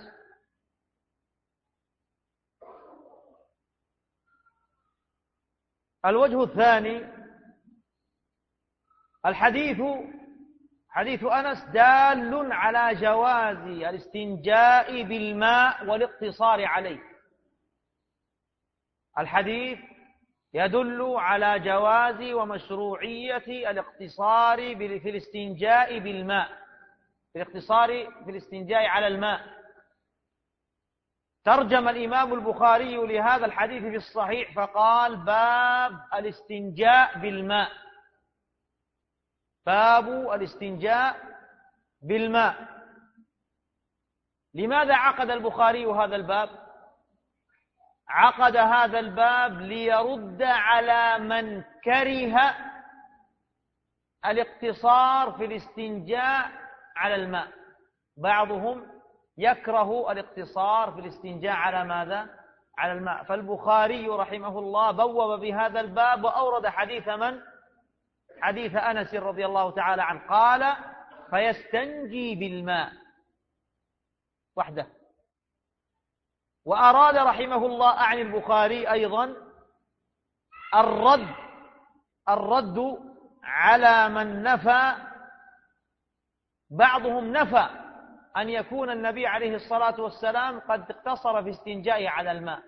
الوجه الثاني، الحديث حديث أنس دال على جواز الاستنجاء بالماء والاقتصار عليه. الحديث يدل على جواز ومشروعية الاقتصار في الاستنجاء بالماء، في الاقتصار في الاستنجاء على الماء. ترجم الإمام البخاري لهذا الحديث في الصحيح فقال: باب الاستنجاء بالماء، باب الاستنجاء بالماء. لماذا عقد البخاري هذا الباب؟ عقد هذا الباب ليرد على من كره الاقتصار في الاستنجاء على الماء. بعضهم يكره الاقتصار في الاستنجاء على ماذا؟ على الماء. فالبخاري رحمه الله بوب بهذا الباب وأورد حديث من؟ حديث أنس رضي الله تعالى عنه، قال: فيستنجي بالماء وحده. وأراد رحمه الله عن البخاري أيضا الرد الرد على من نفى، بعضهم نفى أن يكون النبي عليه الصلاة والسلام قد اقتصر في استنجائه على الماء،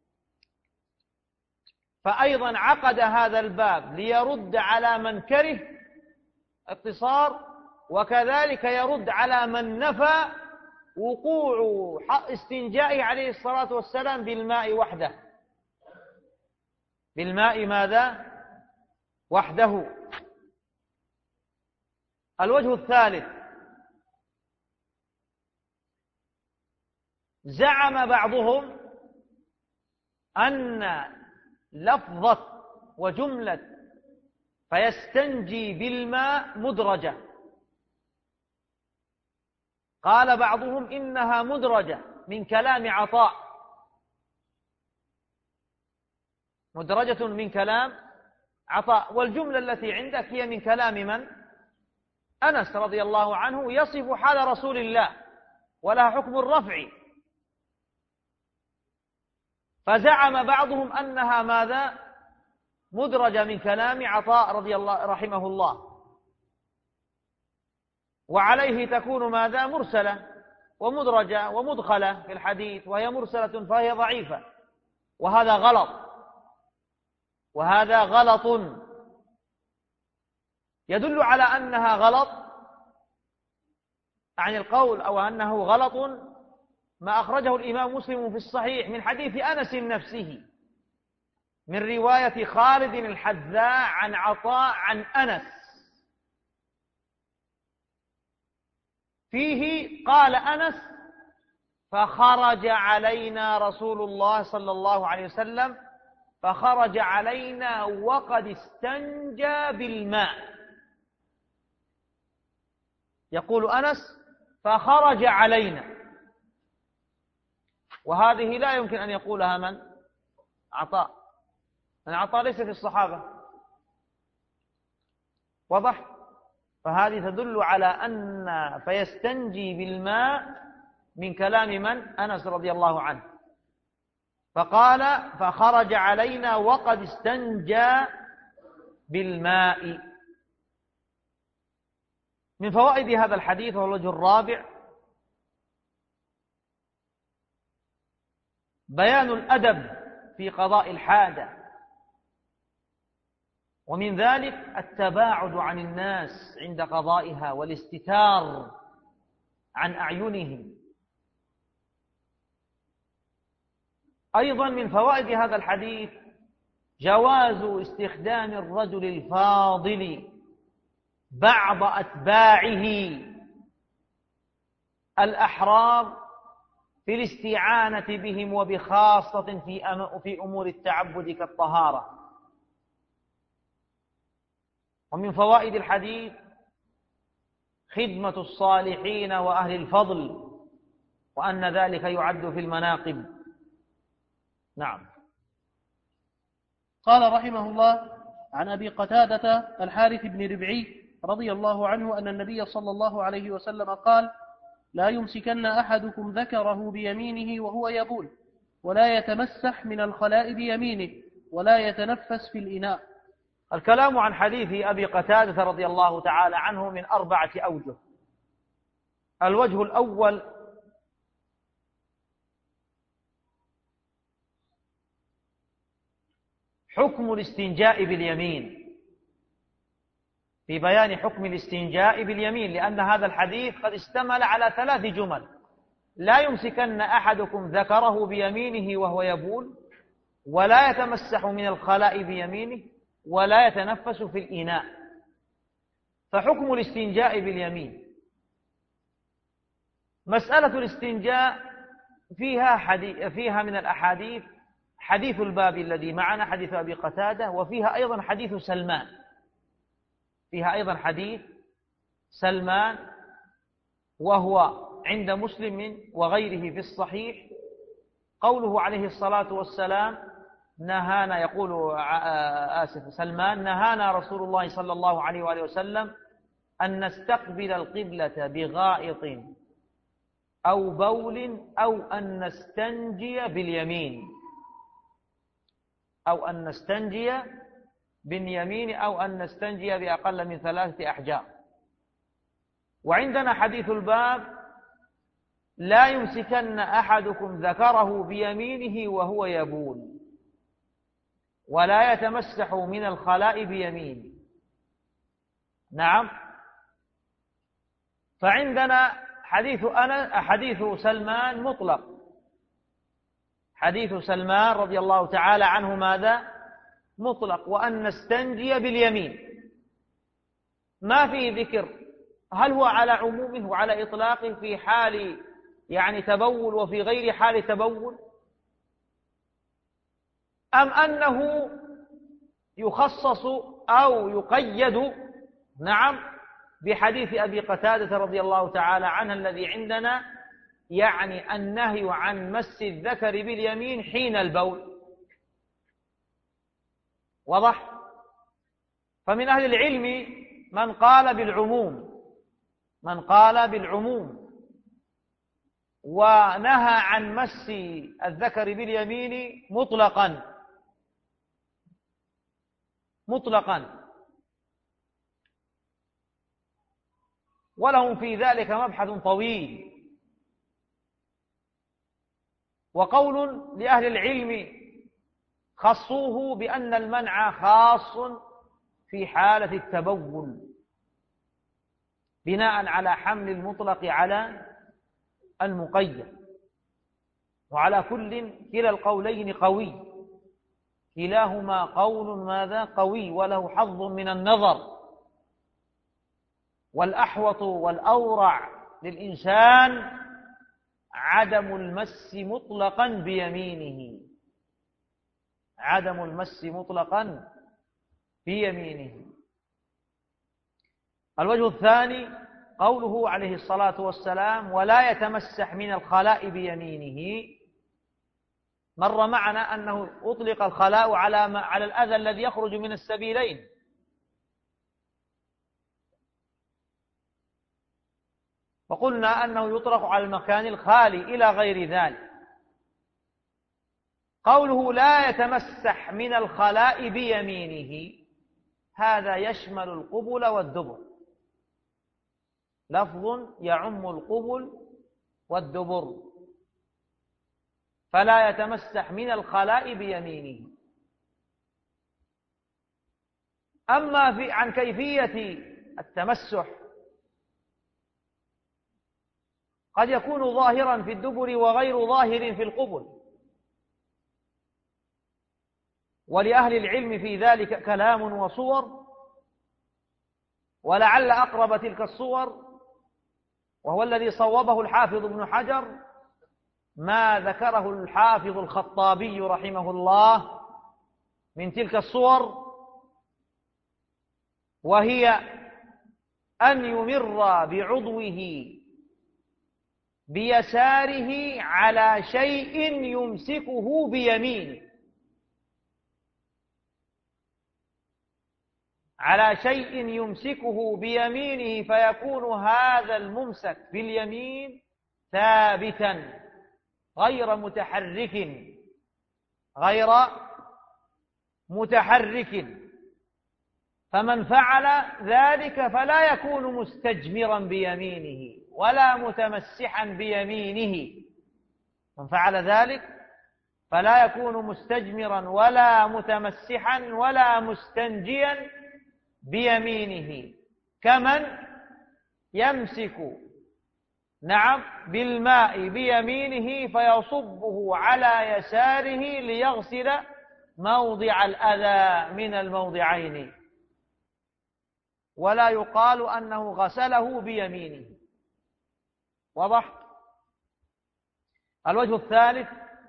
فأيضا عقد هذا الباب ليرد على من كره اقتصار، وكذلك يرد على من نفى وقوع استنجائه عليه الصلاة والسلام بالماء وحده، بالماء ماذا؟ وحده. الوجه الثالث، زعم بعضهم أن لفظة وجملة فيستنجي بالماء مدرجة. قال بعضهم إنها مدرجة من كلام عطاء، مدرجة من كلام عطاء، والجملة التي عندك هي من كلام من؟ أنس رضي الله عنه، يصف حال رسول الله ولها حكم الرفع. فزعم بعضهم أنها ماذا؟ مدرجة من كلام عطاء رضي الله رحمه الله، وعليه تكون ماذا؟ مرسلة ومدرجة ومدخلة في الحديث، وهي مرسلة فهي ضعيفة، وهذا غلط، وهذا غلط. يدل على أنها غلط عن القول أو أنه غلط ما أخرجه الإمام مسلم في الصحيح من حديث أنس نفسه، من رواية خالد الحذاء عن عطاء عن أنس، فيه قال أنس: فخرج علينا رسول الله صلى الله عليه وسلم، فخرج علينا وقد استنجى بالماء. يقول أنس: فخرج علينا، وهذه لا يمكن أن يقولها من؟ عطاء، من عطاء ليس في الصحابة، وضح؟ فهذه تدل على أن فيستنجي بالماء من كلام من؟ أنس رضي الله عنه. فقال: فخرج علينا وقد استنجى بالماء. من فوائد هذا الحديث والوجه الرابع بيان الأدب في قضاء الحاجة، ومن ذلك التباعد عن الناس عند قضائها والاستتار عن أعينهم. أيضا من فوائد هذا الحديث جواز استخدام الرجل الفاضل بعض أتباعه الأحرار في الاستعانة بهم، وبخاصة في في أمور التعبد كالطهارة. ومن فوائد الحديث خدمة الصالحين وأهل الفضل، وأن ذلك يعد في المناقب. نعم. قال رحمه الله: عن أبي قتادة الحارث بن ربعي رضي الله عنه أن النبي صلى الله عليه وسلم قال: لا يمسكن أحدكم ذكره بيمينه وهو يبول، ولا يتمسح من الخلاء بيمينه، ولا يتنفس في الإناء. الكلام عن حديث أبي قتادة رضي الله تعالى عنه من أربعة أوجه. الوجه الأول حكم الاستنجاء باليمين، في بيان حكم الاستنجاء باليمين، لأن هذا الحديث قد اشتمل على ثلاث جمل: لا يمسكن أحدكم ذكره بيمينه وهو يبول، ولا يتمسح من الخلاء بيمينه، ولا يتنفس في الإناء. فحكم الاستنجاء باليمين، مسألة الاستنجاء فيها حديث فيها من الأحاديث حديث الباب الذي معنا حديث أبي قتادة، وفيها أيضا حديث سلمان فيها أيضا حديث سلمان وهو عند مسلم وغيره في الصحيح، قوله عليه الصلاة والسلام: نهانا يقول آسف سلمان نهانا رسول الله صلى الله عليه وآله وسلم أن نستقبل القبلة بغائط أو بول أو أن نستنجي باليمين أو أن نستنجي باليمين أو أن نستنجي بأقل من ثلاثة أحجار. وعندنا حديث الباب: لا يمسكن أحدكم ذكره بيمينه وهو يبول، ولا يتمسح من الخلاء بيمينه. نعم. فعندنا حديث أنا حديث سلمان مطلق، حديث سلمان رضي الله تعالى عنه ماذا؟ مطلق. وأن نستنجي باليمين ما فيه ذكر هل هو على عمومه وعلى إطلاقه في حال يعني تبول وفي غير حال تبول، أم أنه يخصص أو يقيد نعم بحديث أبي قتادة رضي الله تعالى عنه الذي عندنا، يعني النهي عن مس الذكر باليمين حين البول. واضح؟ فمن أهل العلم من قال بالعموم من قال بالعموم ونهى عن مس الذكر باليمين مطلقا مطلقا ولهم في ذلك مبحث طويل. وقول لأهل العلم خصوه بأن المنع خاص في حالة التبول، بناء على حمل المطلق على المقيد. وعلى كل كلا القولين قوي، كلاهما قول ماذا؟ قوي، وله حظ من النظر. والأحوط والأورع للإنسان عدم المس مطلقا بيمينه عدم المس مطلقا بيمينه. الوجه الثاني قوله عليه الصلاة والسلام: ولا يتمسح من الخلاء بيمينه. مر معنا أنه أطلق الخلاء على على الأذى الذي يخرج من السبيلين، وقلنا أنه يطلق على المكان الخالي إلى غير ذلك. قوله لا يتمسح من الخلاء بيمينه، هذا يشمل القبل والدبر، لفظ يعم القبل والدبر، فلا يتمسح من الخلاء بيمينه. أما في عن كيفية التمسح قد يكون ظاهرا في الدبر وغير ظاهر في القبل، ولأهل العلم في ذلك كلام وصور، ولعل أقرب تلك الصور وهو الذي صوبه الحافظ ابن حجر ما ذكره الحافظ الخطابي رحمه الله من تلك الصور، وهي أن يمر بعضوه بيساره على شيء يمسكه بيمينه، على شيء يمسكه بيمينه، فيكون هذا الممسك باليمين ثابتا غير متحرك غير متحرك فمن فعل ذلك فلا يكون مستجمرا بيمينه ولا متمسحا بيمينه. من فعل ذلك فلا يكون مستجمرا ولا متمسحا ولا مستنجيا بيمينه، كمن يمسك نعم بالماء بيمينه فيصبه على يساره ليغسل موضع الأذى من الموضعين، ولا يقال أنه غسله بيمينه. واضح؟ الوجه الثالث: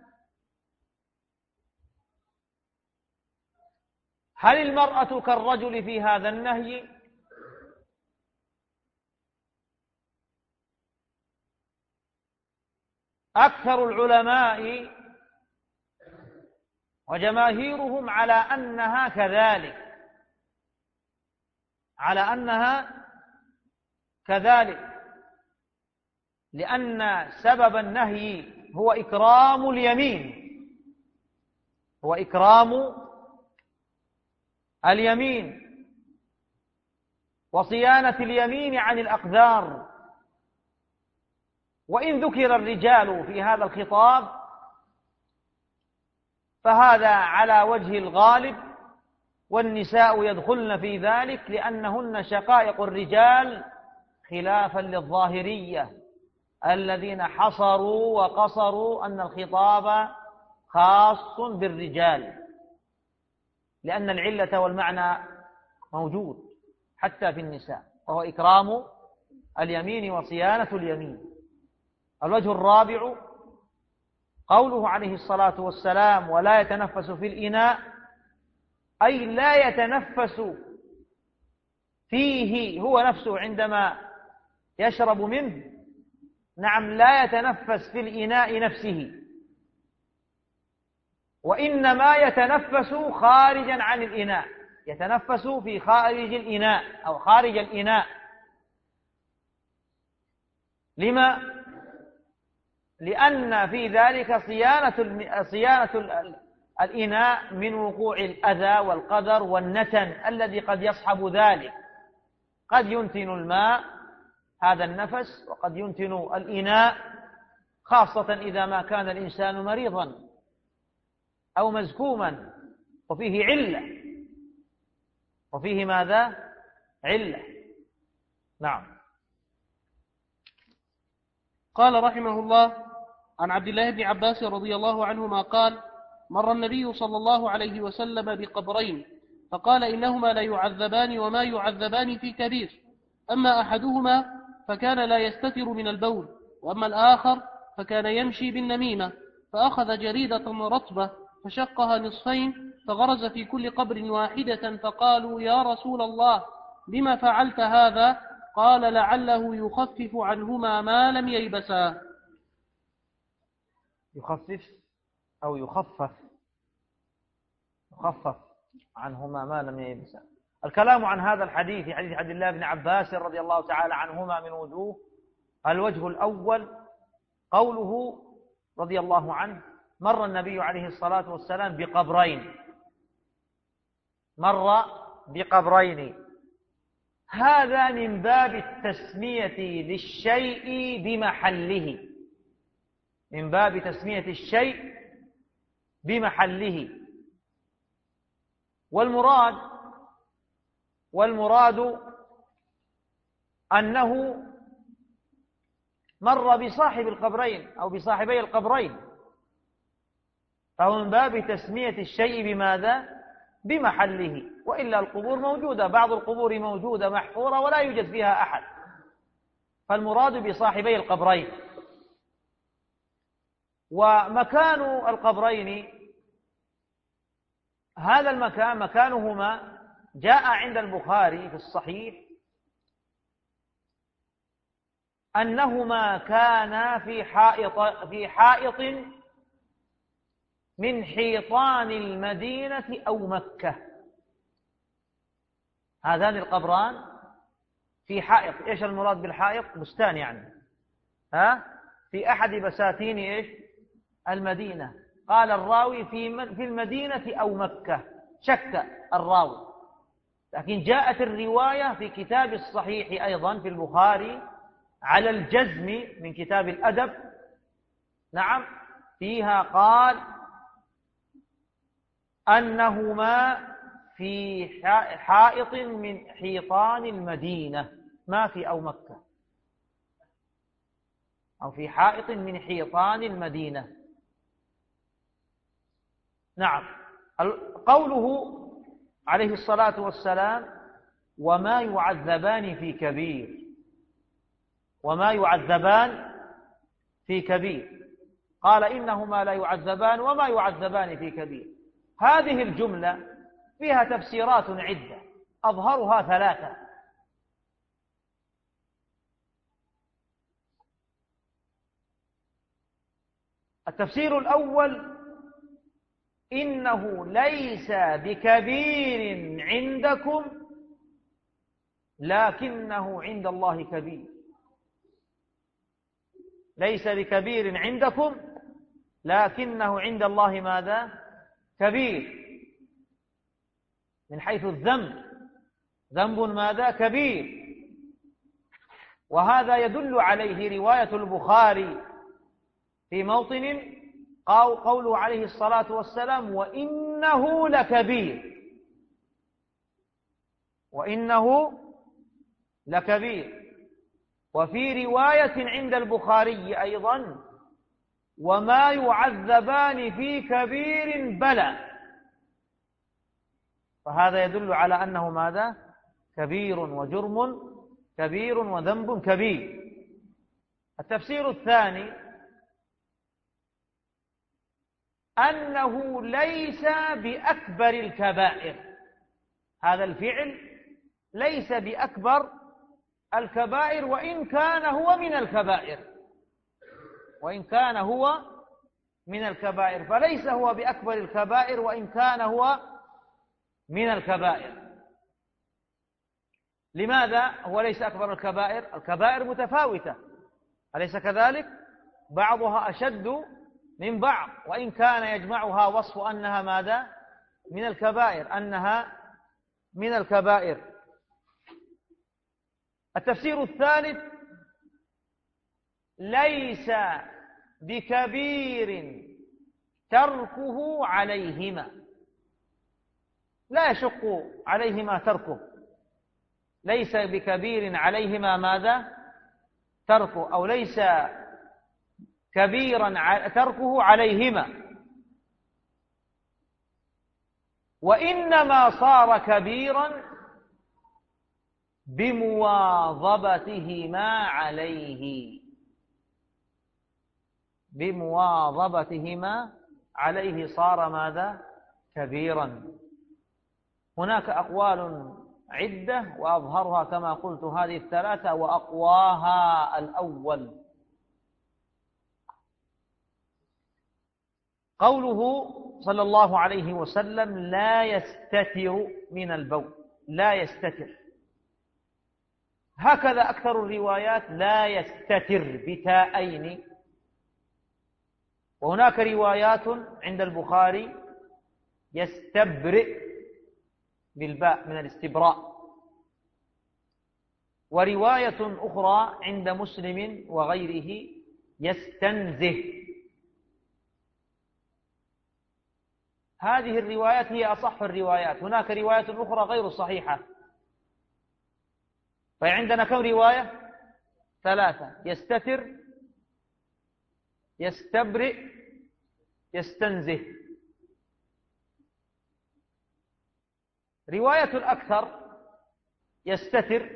هل المرأة كالرجل في هذا النهي؟ أكثر العلماء وجماهيرهم على أنها كذلك، على أنها كذلك لأن سبب النهي هو إكرام اليمين، هو إكرام اليمين وصيانة اليمين عن الأقدار. وإن ذكر الرجال في هذا الخطاب فهذا على وجه الغالب، والنساء يدخلن في ذلك لأنهن شقائق الرجال، خلافا للظاهرية الذين حصروا وقصروا أن الخطاب خاص بالرجال، لأن العلة والمعنى موجود حتى في النساء، وهو إكرام اليمين وصيانة اليمين. الوجه الرابع: قوله عليه الصلاة والسلام: ولا يتنفس في الإناء، أي لا يتنفس فيه هو نفسه عندما يشرب منه. نعم، لا يتنفس في الإناء نفسه، وإنما يتنفس خارجا عن الإناء، يتنفس في خارج الإناء أو خارج الإناء. لما؟ لأن في ذلك صيانة صيانة الإناء من وقوع الأذى والقدر والنتن الذي قد يصحب ذلك. قد ينتن الماء هذا النفس، وقد ينتن الإناء، خاصة إذا ما كان الإنسان مريضا أو مزكوما وفيه علة، وفيه ماذا؟ علة. نعم. قال رحمه الله: عن عبد الله بن عباس رضي الله عنهما قال: مر النبي صلى الله عليه وسلم بقبرين فقال: إنهما لا يعذبان وما يعذبان في كبير، أما أحدهما فكان لا يستتر من البول، وأما الآخر فكان يمشي بالنميمة، فأخذ جريدة رطبة فشقها نصفين فغرز في كل قبر واحدة، فقالوا: يا رسول الله لما فعلت هذا؟ قال: لعله يخفف عنهما ما لم ييبسا. يخفف أو يخفف يخفف عنهما ما لم ييبسا. الكلام عن هذا الحديث، حديث عبد الله بن عباس رضي الله تعالى عنهما، من وجوه. الوجه الأول: قوله رضي الله عنه: مر النبي عليه الصلاة والسلام بقبرين، مر بقبرين. هذا من باب التسمية للشيء بمحله، من باب تسمية الشيء بمحله. والمراد والمراد أنه مر بصاحب القبرين أو بصاحبي القبرين، فهو من باب تسمية الشيء بماذا؟ بمحله. وإلا القبور موجودة، بعض القبور موجودة محفورة ولا يوجد فيها أحد، فالمراد بصاحبي القبرين. ومكان القبرين، هذا المكان مكانهما جاء عند البخاري في الصحيح أنهما كانا في حائط في حائط من حيطان المدينة أو مكة. هذان القبران في حائط. إيش المراد بالحائط؟ بستان يعني، ها؟ في أحد بساتين إيش؟ المدينة. قال الراوي في في المدينة أو مكة، شك الراوي، لكن جاءت الرواية في كتاب الصحيح أيضا في البخاري على الجزم من كتاب الأدب، نعم، فيها قال أنهما في حائط من حيطان المدينة، ما في أو مكة، أو في حائط من حيطان المدينة. نعم. قوله عليه الصلاة والسلام وما يعذبان في كبير، وما يعذبان في كبير، قال إنهما لا يعذبان وما يعذبان في كبير. هذه الجملة فيها تفسيرات عدة، أظهرها ثلاثة. التفسير الأول: إنه ليس بكبير عندكم لكنه عند الله كبير. ليس بكبير عندكم لكنه عند الله ماذا؟ كبير. من حيث الذنب، ذنب ماذا؟ كبير. وهذا يدل عليه رواية البخاري في موطن قوله عليه الصلاة والسلام وإنه لكبير، وإنه لكبير. وفي رواية عند البخاري أيضا وما يعذبان في كبير بلى. فهذا يدل على أنه ماذا؟ كبير وجرم كبير وذنب كبير. التفسير الثاني: أنه ليس بأكبر الكبائر. هذا الفعل ليس بأكبر الكبائر وإن كان هو من الكبائر، وإن كان هو من الكبائر، فليس هو بأكبر الكبائر وإن كان هو من الكبائر. لماذا هو ليس أكبر الكبائر؟ الكبائر متفاوتة، أليس كذلك؟ بعضها أشد من بعض، وإن كان يجمعها وصف أنها ماذا؟ من الكبائر، أنها من الكبائر. التفسير الثالث: ليس بكبير تركه عليهما، لا يشق عليهما تركه. ليس بكبير عليهما ماذا؟ تركه، أو ليس كبيرا تركه عليهما، وإنما صار كبيرا بمواظبتهما عليه، بمواظبتهما عليه صار ماذا؟ كبيرا. هناك أقوال عدة، وأظهرها كما قلت هذه الثلاثة، وأقواها الأول. قوله صلى الله عليه وسلم لا يستتر من البول، لا يستتر، هكذا أكثر الروايات لا يستتر بتاءين. وهناك روايات عند البخاري يستبرئ بالباء من الاستبراء. ورواية أخرى عند مسلم وغيره يستنزه. هذه الروايات هي أصح الروايات، هناك رواية أخرى غير صحيحة. فعندنا كم رواية؟ ثلاثة: يستتر، يستبرئ، يستنزه. رواية الأكثر يستتر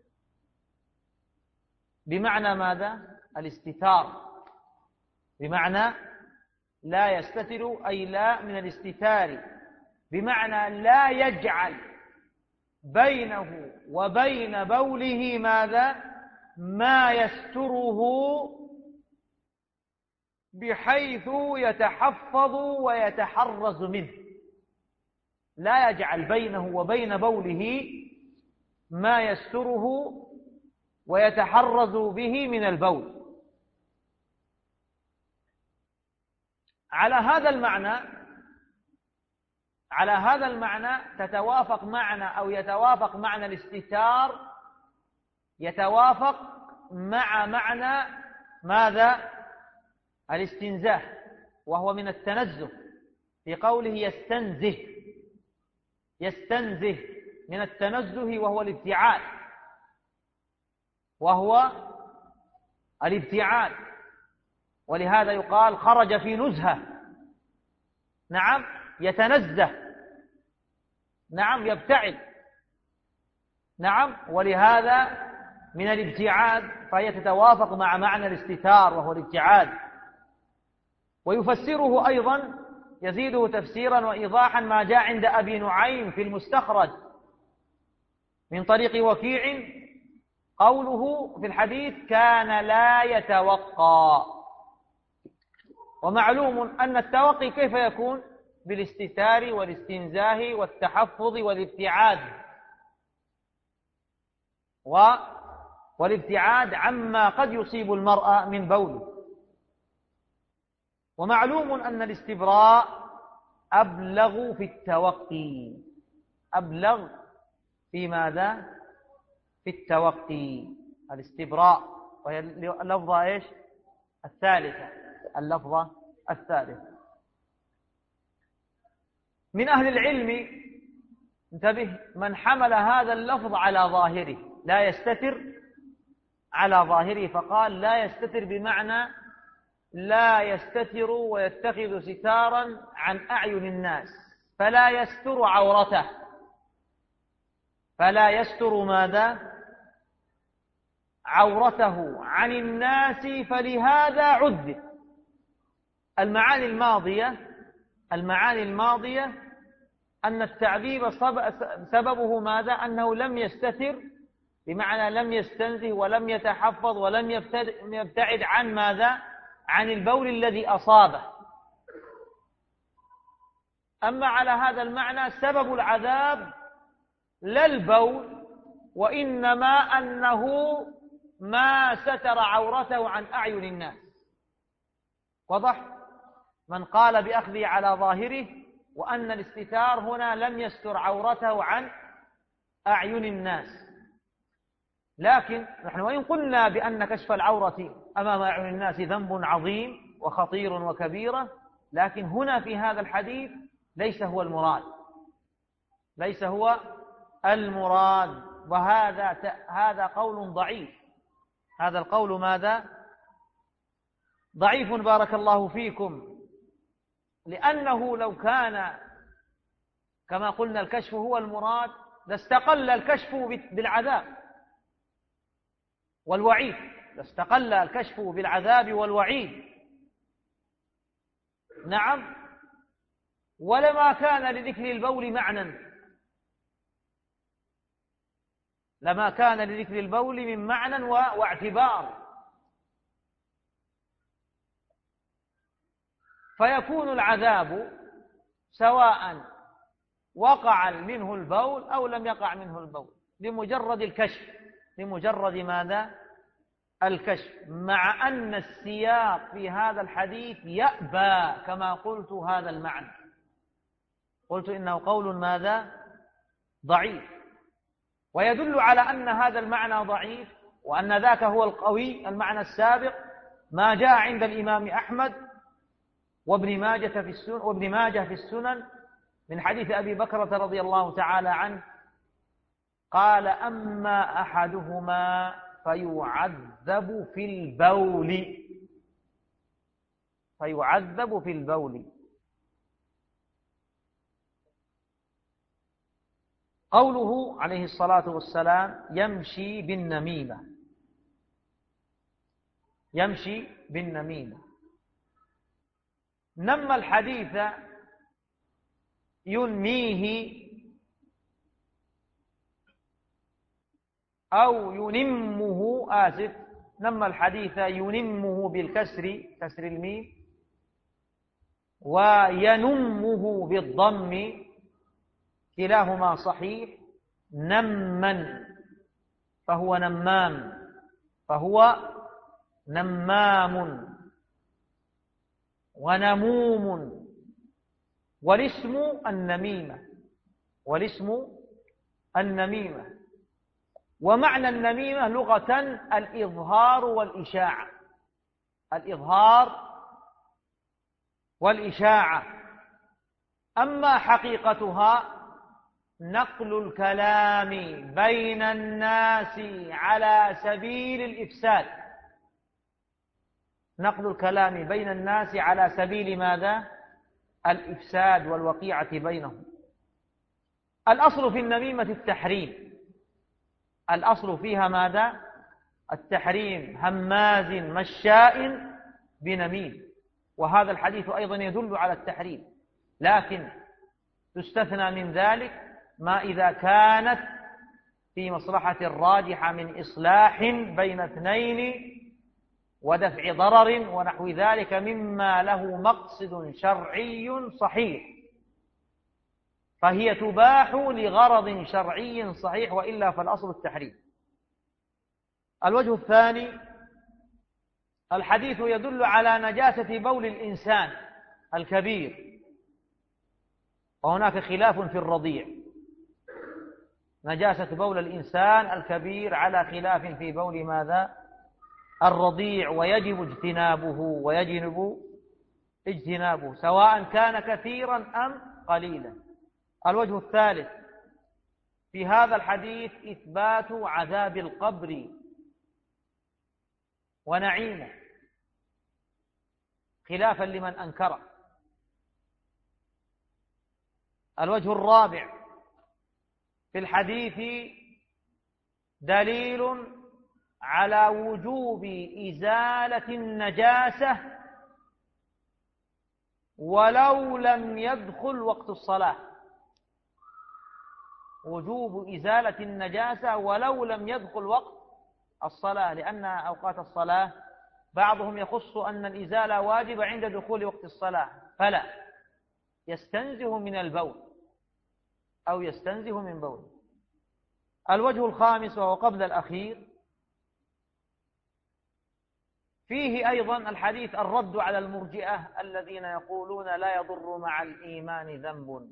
بمعنى ماذا؟ الاستتار، بمعنى لا يستتر أي لا من الاستتار، بمعنى لا يجعل بينه وبين بوله ماذا؟ ما يستره بحيث يتحفظ ويتحرز منه. لا يجعل بينه وبين بوله ما يستره ويتحرز به من البول. على هذا المعنى على هذا المعنى تتوافق معنى أو يتوافق معنى الاستتار، يتوافق مع معنى ماذا؟ الاستنزاه، وهو من التنزه، في قوله يستنزه. يستنزه من التنزه وهو الابتعاد، وهو الابتعاد، ولهذا يقال خرج في نزهة. نعم، يتنزه، نعم، يبتعد، نعم، ولهذا من الابتعاد، فهي تتوافق مع معنى الاستتار وهو الابتعاد. ويفسره أيضا، يزيده تفسيرا وإيضاحا ما جاء عند أبي نعيم في المستخرج من طريق وكيع، قوله في الحديث: كان لا يتوقى. ومعلوم أن التوقي كيف يكون؟ بالاستتار والاستنزاه والتحفظ والابتعاد، والابتعاد عما قد يصيب المرأة من بوله. ومعلوم أن الاستبراء أبلغ في التوقي، أبلغ في ماذا؟ في التوقي. الاستبراء، وهي اللفظة إيش؟ الثالثة، اللفظة الثالثة. من أهل العلم، انتبه، من حمل هذا اللفظ على ظاهره، لا يستتر، على ظاهره، فقال لا يستتر بمعنى لا يستتر ويتخذ ستارا عن أعين الناس، فلا يستر عورته، فلا يستر ماذا؟ عورته عن الناس، فلهذا عذب. المعاني الماضية المعاني الماضية أن التعذيب سببه ماذا؟ أنه لم يستتر، بمعنى لم يستنزه ولم يتحفظ ولم يبتعد عن ماذا؟ عن البول الذي أصابه. أما على هذا المعنى سبب العذاب لا البول، وإنما أنه ما ستر عورته عن أعين الناس. وضح؟ من قال بأخذه على ظاهره، وأن الاستتار هنا لم يستر عورته عن أعين الناس. لكن نحن وإن قلنا بأن كشف العورة أمام أعين الناس ذنب عظيم وخطير وكبيرة، لكن هنا في هذا الحديث ليس هو المراد، ليس هو المراد. وهذا هذا قول ضعيف، هذا القول ماذا؟ ضعيف، بارك الله فيكم. لأنه لو كان كما قلنا الكشف هو المراد لاستقل الكشف بالعذاب والوعيد، لاستقل الكشف بالعذاب والوعيد. نعم، ولما كان لذكر البول معنى، لما كان لذكر البول من معنى واعتبار، فيكون العذاب سواء وقع منه البول أو لم يقع منه البول، لمجرد الكشف، لمجرد ماذا؟ الكشف. مع أن السياق في هذا الحديث يأبى كما قلت هذا المعنى، قلت إنه قول ماذا؟ ضعيف. ويدل على أن هذا المعنى ضعيف وأن ذاك هو القوي المعنى السابق ما جاء عند الإمام أحمد وابن ماجة في السنن وابن ماجه في السنن من حديث أبي بكرة رضي الله تعالى عنه قال: أما أحدهما فيعذب في البول فيعذب في البول قوله عليه الصلاة والسلام: يمشي بالنميمة يمشي بالنميمة نمى الحديث ينميه أو ينمه آسف نمى الحديث ينمه بالكسر كسر الميم وينمه بالضم كلاهما صحيح. نما فهو نمام فهو نمام ونموم والاسم النميمة والاسم النميمة ومعنى النميمة لغة الإظهار والإشاعة الإظهار والإشاعة. أما حقيقتها نقل الكلام بين الناس على سبيل الإفساد نقل الكلام بين الناس على سبيل ماذا؟ الإفساد والوقيعة بينهم. الأصل في النميمة التحريم الأصل فيها ماذا؟ التحريم. هماز مشاء بنميم، وهذا الحديث أيضا يدل على التحريم، لكن تستثنى من ذلك ما إذا كانت في مصلحة راجحة من إصلاح بين اثنين ودفع ضرر ونحو ذلك مما له مقصد شرعي صحيح، فهي تباح لغرض شرعي صحيح، وإلا فالأصل التحريم. الوجه الثاني: الحديث يدل على نجاسة بول الإنسان الكبير، وهناك خلاف في الرضيع. نجاسة بول الإنسان الكبير على خلاف في بول ماذا؟ الرضيع، ويجب اجتنابه ويجب اجتنابه سواء كان كثيرا أم قليلا. الوجه الثالث: في هذا الحديث إثبات عذاب القبر ونعيمه خلافا لمن أنكره. الوجه الرابع: في الحديث دليل على وجوب إزالة النجاسة ولو لم يدخل وقت الصلاة وجوب إزالة النجاسة ولو لم يدخل وقت الصلاة، لأن أوقات الصلاة بعضهم يخص أن الإزالة واجبة عند دخول وقت الصلاة، فلا يستنزه من البول أو يستنزه من بول. الوجه الخامس وهو قبل الأخير: فيه أيضا الحديث الرد على المرجئة الذين يقولون لا يضر مع الإيمان ذنب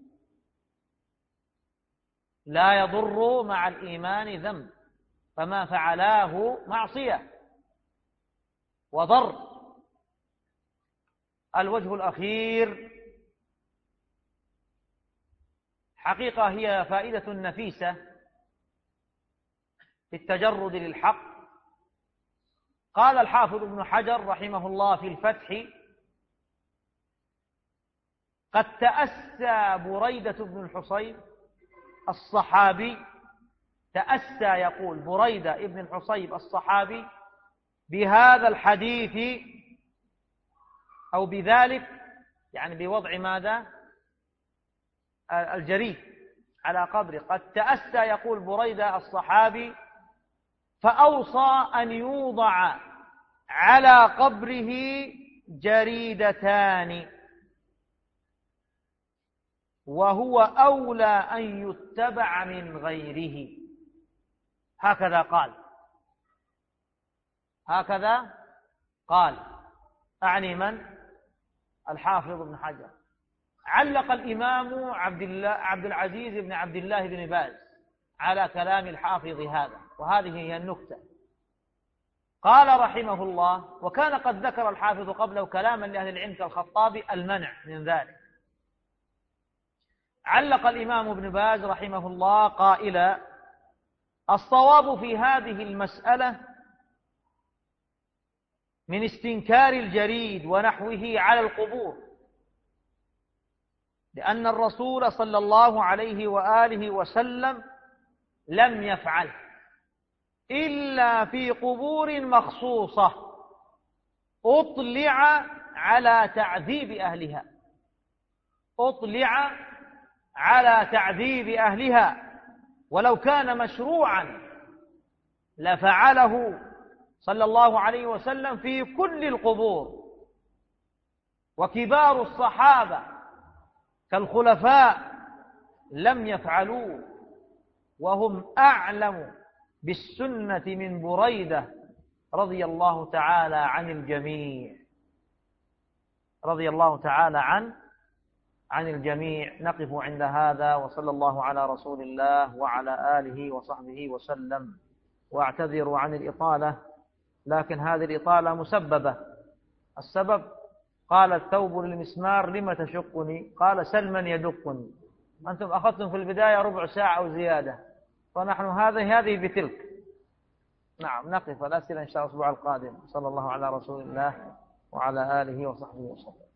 لا يضر مع الإيمان ذنب فما فعلاه معصية وضر. الوجه الأخير حقيقة هي فائدة نفيسة في التجرد للحق. قال الحافظ ابن حجر رحمه الله في الفتح: قد تأسى بريدة بن الحصيب الصحابي تأسى يقول بريدة ابن الحصيب الصحابي بهذا الحديث أو بذلك، يعني بوضع ماذا؟ الجريد على قبره. قد تأسى يقول بريدة الصحابي فأوصى أن يوضع على قبره جريدتان وهو أولى أن يتبع من غيره. هكذا قال هكذا قال أعني من؟ الحافظ ابن حجر. علق الإمام عبد الله عبد العزيز بن عبد الله بن باز على كلام الحافظ هذا، وهذه هي النكتة. قال رحمه الله: وكان قد ذكر الحافظ قبله كلاما لأهل العلم كالخطابي المنع من ذلك. علق الإمام ابن باز رحمه الله قائلا: الصواب في هذه المسألة من استنكار الجريد ونحوه على القبور، لأن الرسول صلى الله عليه وآله وسلم لم يفعل إلا في قبور مخصوصة أطلع على تعذيب أهلها أطلع على تعذيب أهلها ولو كان مشروعا لفعله صلى الله عليه وسلم في كل القبور. وكبار الصحابة كالخلفاء لم يفعلوا، وهم أعلم بالسنة من بريدة رضي الله تعالى عن الجميع رضي الله تعالى عن عن الجميع. نقف عند هذا، وصلى الله على رسول الله وعلى آله وصحبه وسلم. وأعتذر عن الإطالة، لكن هذه الإطالة مسببة. السبب: قال الثوب للمسمار: لم تشقني؟ قال: سل من يدقني. أنتم أخذتم في البداية ربع ساعة أو زيادة، فنحن هذه هذه بتلك. نعم، نقف الأسئلة إن شاء الله الأسبوع القادم. صلى الله على رسول الله وعلى آله وصحبه وسلم.